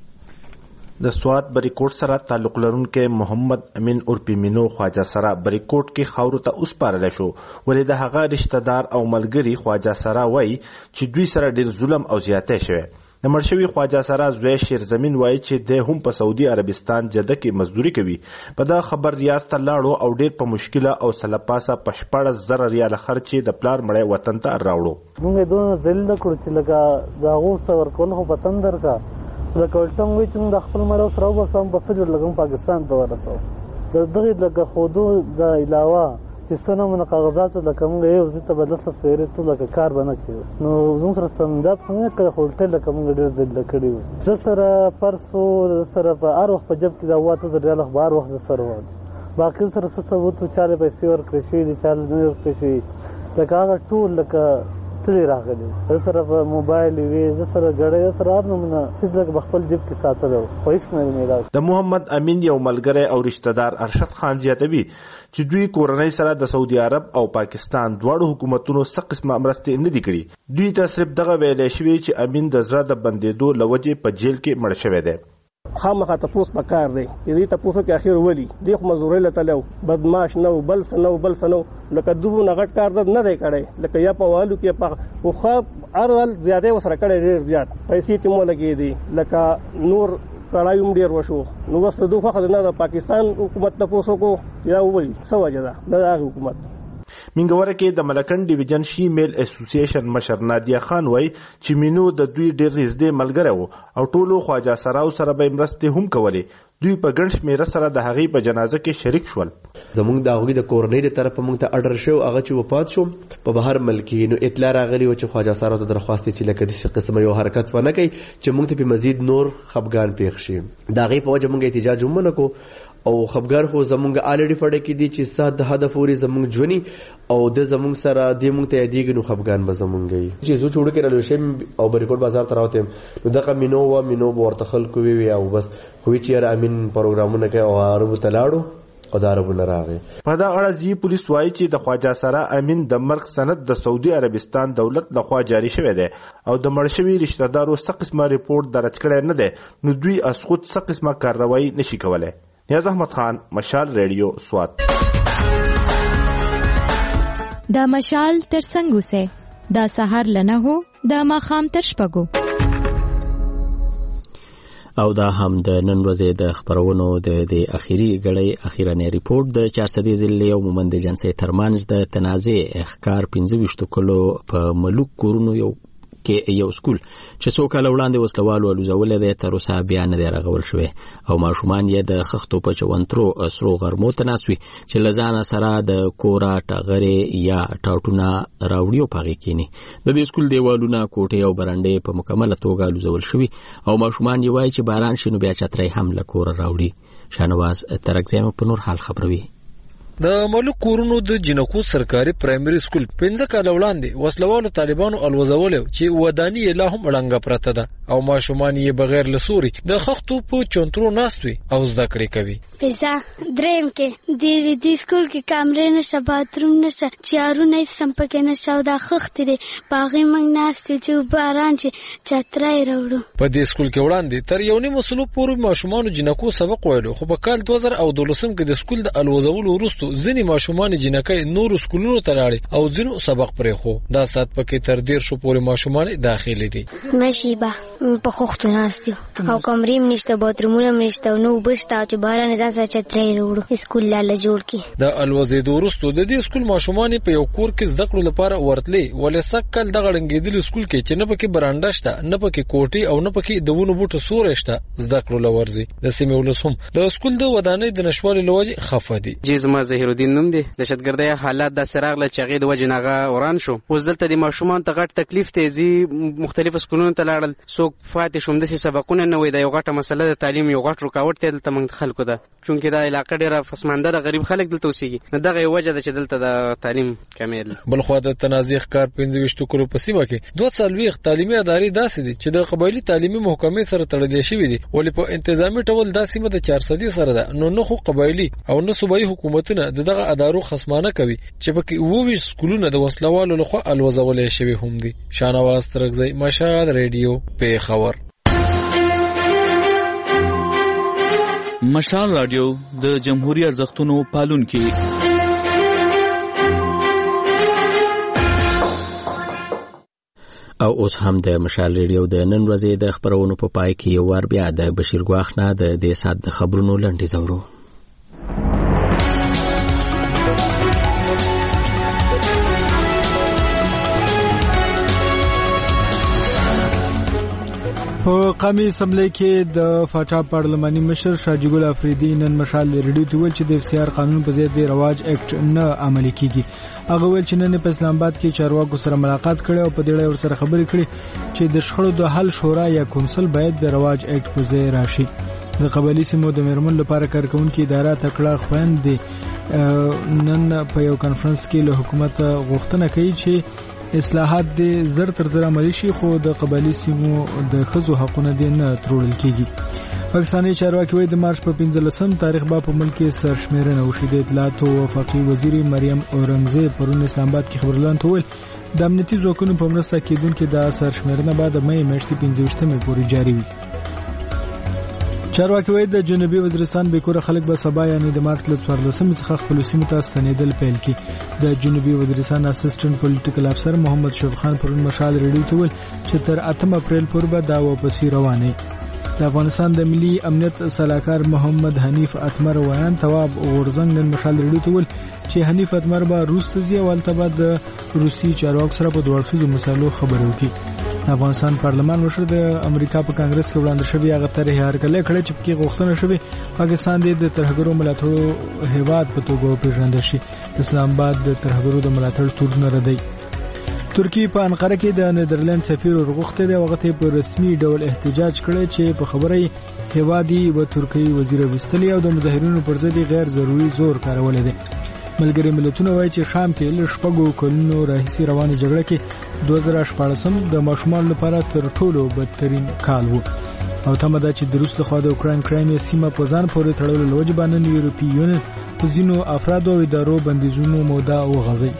د سوات بریکوټ سره تعلق لرونکي محمد امین اورپی مینو خواجه سره بریکوټ کې خاورو ته وسپارل شو ولې د هغه رشتہ دار او ملګری خواجه سره وایي چې دوی سره ډیر ظلم او زیاتې شوی. د مړ شوي خواجه سره زوی شیر زمین وایي چې د هم په سعودي عربستان جده کې مزدوري کوي. په دا خبر ریاض ته لاړو او ډیر په مشکله او سلپاسه په 14,000 ریال خرچ د پلار مړی وطن ته راوړو. موږ دوه ذل کړو چې لکه دا غوسه ورکول خو پتن درکا لکه ولټم وی چې د خپل مړو سره وبسم په څه لګم پاکستان ته ورسو د دغه لکه خودو د علاوه چې څنګه من کاغذات لکه موږ یو ځته بدلسه سپیره ته لکه کار بنه کړو نو زموږ سره سمندات څنګه کړ هوټل لکه موږ ډېر ځل کړیو زه سره پرسو سره په هر وخت په جب کې دا واته ریال اخبار وخت سره و باقي سره څه ثبوت چاله پیسې ورکړي شي دي چاله نه ورکړي شي لکه هغه ټول لکه تلې راغلي زه سره په موبایل وی زه سره غړې سره هر نمونه هیڅ لکه بخپل جیب کې ساتلو پیسې نه میراث. د محمد امین یو ملګری او رشتہ دار ارشد خان زیاتوي چې دوی کورنۍ سره د سعودي عرب او پاکستان دواړو حکومتونو څخه قسمه مرستې نه دي کړي. دوی ته صرف دغه ویلې شوی چې امین د زړه د بندېدو لوجې په جیل کې مړ شوی دی. خامخا تپوس پکار دی دې تپوسو کې اخر ولی دی خو مزوري لته لو بدمعاش نو بل سنو لکه دوه نغټ کار نه دی کړی لکه یا په والو کې په خو خو ارول زیاده وسره کړی ډیر زیات پیسې ته مو لګې دي لکه نور کړایوم ډیر وشو نو وسته دوه خو نه د پاکستان حکومت تپوسو کو یا ولی سوجه ده د حکومت. منګوره کې د ملکن ډیویژن شي میل اسوسییشن مشر نادیا خان وای چې مینو د دوی ډیر نږدې ملګری وو او ټولو خواجه سره به مرستې هم کولې. دوی په ګڼ شمېره سره د هغې په جنازه کې شریک شول. زموږ د هغوی د کورنۍ د طرفه موږ ته اډر شو هغه چې وفات شو په بهر ملک نو اطلاع راغلی و چې خواجه سره ته درخواست چې لکه داسې قسمه یو حرکت ونه کوي چې موږ ته په مزید نور خفګان پیښ شي. د هغې په وجه موږ احتجاج هم ونه کو او خفګان خو زمونږ آلریډي فړه کې دي چې سات د هدف پورې زمونږ ژوندي او د زمونږ سره د موږ ته یادېږي نو خفګان به زمونږ وي چې زه چوړو کې رالو شم او بریکوټ بازار ته راوتم نو دغه مینو به ورته خلکو وی او بس خو چې یاره امین پروګرامونه کوي او عربو ته لاړو او د عربو نه راغی. په دا اړه ځي پولیس وایي چې د خواجه سره امین د مرګ سند د سعودي عربستان دولت لخوا جاری شوی دی او د مړ شوي رشتہ دارو څه قسمه ریپورت درج کړی نه دی نو دوی اسخود څه قسمه کاروایی نشي کولی. نیاز احمد خان، مشال ریډیو، سوات. دا مشال تر څنګه سه دا سحر لنه هو دا ماخام تر شپګو او دا هم د نن ورځې د خبرونو د اخیری غړی اخیرانه ریپورت د 400 ضلع او مومند جنسي ترمنځ د تنازع احکار 25 کلو په ملوک کورونو یو سکول چې څو کال وړاندې وسلوالو الوزول د تر اوسه بیا نه راغول شوی او ماشومان یې د خښتو په چونترو سرو غرمو تناسوي چې لزان سره د کورا ټغره یا ټاټونه راوړیو پاږي کینی د دې سکول دیوالونه کوټه او برانډې په مکمله توګه الوزول شوی او ماشومان یې وایي چې باران شنو بیا چترې هم له کور راوړي شانواز ترکزیم په نور حال خبروي د ملک کورونو د جنکو سرکاري پرایمري سکول 15 کال وړاندې وسلوالو طالبانو الوزول چې ودانی لا هم اړنګ پرته ده او ماشومان یې بغیر لسوري د خښتو په چونترو ناستوي او زده کړې کوي. پیسا دریم کې د دې سکول کې کمرې نشه باتروم نشه چارونه سم پکې نشه او د خښتې دی باغې موږ ناستې چې باران چې چترای راوړو. په دې سکول کې وړاندې تر یو نیم سلو پورې ماشومان جنکو سبق ویلو خو په کال 2012 کې د سکول د الوزولو وروسته ځینې ماشومان جنکۍ نور سکولونو ته لاړې او ځینو سبق پرې خو دا سات پکې تر 150 پورې ماشومان داخلي دي. مشيبه په خوختو ناستي او کمرې نشته باترومونه نشته نو بشته چې باران ځان چترې وروړو سکول لاله جوړ کی. د الوزیدو وروسته د دې سکول ماشومان په یو کور کې زده کړو لپاره ورتلې ولې سکل د غړنګېدل سکول کې چې نه پکې برانډه شته نه پکې کوټي او نه پکې د ونو بوټو سور شته زده کړو لورځي د سیمې ولسم د سکول د ودانۍ د نشوالي لوجه خفه دي. جزما زهیرالدین نوم دی د شتګردۍ حالات د سراغ له چغې د وجه نغه وران شو اوس دلته د ماشومان ته غټ تکلیف تیزی مختلف سکولونو ته لاړل څوک فاتح شوم د سبقونه نه وي د یو غټه مسله د تعلیم یو غټ رکاوټ دی دلته موږ خلکو ده چونکې دا علاقه ډیره فسمانده د غریب خلک دلته اوسېږي نو دغه وجه ده چې دلته د تعلیم کمی ده. بل خو د تنازع ښکار 25 کلو په سیمه کې 240 تعلیمي ادارې داسې دي چې د قبایلی تعلیمي محکمې سره تړلې شوې دي ولې په انتظامی ډول دا سیمه د 400 سره ده نو خو قبایلی او نه صوبایي حکومتونه دغه ادارو خصمانه کوي چې پکې 20 سکولونه د وسلوالو لخوا الوزول شوی هم دي. شانواز ترکزی مشهد ریډیو په خبر. مشال رادیو د جمهوریت ارزښتونو پالونکي او اوس هم د مشال ریډیو د نن ورځې د خبرونو په پای کې یو ور بیا د بشیر ګواخ نه د دې سات د خبرونو لنډی زورو. په قومي اسمبلی کې د فاټا پارلماني مشر شاجي ګل افریدي نن مشال ریډیو ته ویل چې د اف سی آر قانون په ضد د رواج اکټ نه عملي کیږي. هغه ویل چې نن په اسلام آباد کې چارواکو سره ملاقات کړي او په دې اړه ورسره خبرې کړي چې د شخړو د حل شورا یا کونسل باید د رواج اکټ په ځای راشي. د قبایلی سیمو د میرمن لپاره کارکونکو اداره تکړه خويندې نن په یو کانفرنس کې له حکومت غوښتنه کوي چې اصلاحات د زر تر زر عملی شي خو د قبایلی سیمو د خزو حقونه دې نه ترورل کیږي. پاکستاني چارواکي وایي د مارچ په 15 تاریخ به په ملک کې سرشمیرنه وشي. د اطلاعات او وفاقي وزیر مریم اورنګزیب پرون اسلام آباد کې خبرلان ته ویل د امنیتي ځواکونو په مرسته کېدونکې د سرشمیرنه بعد د مې میاشتې 15 پورې جاري وي. چارواکي وایي د جنوبي وزیرستان بیکوره خلک به سبا یعنی د مارچ له 14 څخه خپل سیمو ته ستنېدل پیل کړي. د جنوبي وزیرستان اسسټنټ پولیټیکل افسر محمد شفیق خان پرون مشال ریډیو ته ویل چې تر 8 اپریل پورې به دا واپسې روانه. د افغانستان د ملي امنیت سلاکار محمد حنیف اتمر ویان تواب غورزنګ نن مشال ریډیو ته ویل چې حنیف اتمر به روس ته ځي او هلته به د روسي چارواکو سره په دوړخیزو مسالو خبرې وکړي. افغانستان پارلمان مشر د امریکا په کانګرس کې وړاندې شوی هغه طرح هرکله کړې چې پکې غوښتنه شوی پاکستان د ترهګرو ملاتړو هیواد په توګه وپېژندل شي. اسلام آباد د ترهګرو د ملاتړ تورونه ردی. ترکی په انقره کې د نیدرلند سفیر ورغوښته دی وغته په رسمي ډول احتجاج کړی چې په خبرې هیوادي و ترکی وزیر وستلی او د مظاهرونو پر ضد غیر ضروري زور کارول دي. ملګری ملتونه وایي چې شام کې له شپږو کلونو راهیسې روانه جګړه کې 2014 د ماشومان لپاره تر ټولو بدترین کال وو او تمه ده چې د روس لخوا د اوکراین کرایمیا سیمه په ځان پورې تړلو له وجې باندې یورپي یونین په ځینو افرادو او ادارو بندیزونو موده وغځوي.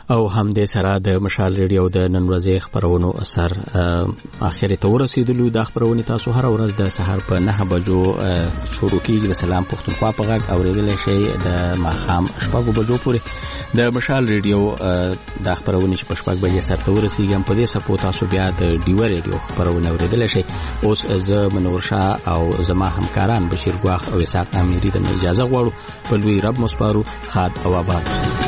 او هم د سره د مشال ریډیو د نن ورځې خبرونو اثر اخر ته ورسیدلو. د خبرونه تاسو هر ورځ د سحر په 9 بجو شروع کیږي. د سلام پښتونخوا په غږ اوریدل شي د ماخام 6 بجو پورې د مشال ریډیو د خبرونه چې په 6 بجې سره ته ورسیږي. په دې سپو تاسو بیا د ډیو ریډیو خبرونه اوریدل شي. اوس زه منور شاه او زما همکاران بشیر ګواخ او اسحاق امیری د اجازه غواړو. په لوی رب مسپارو. خاد او آباد.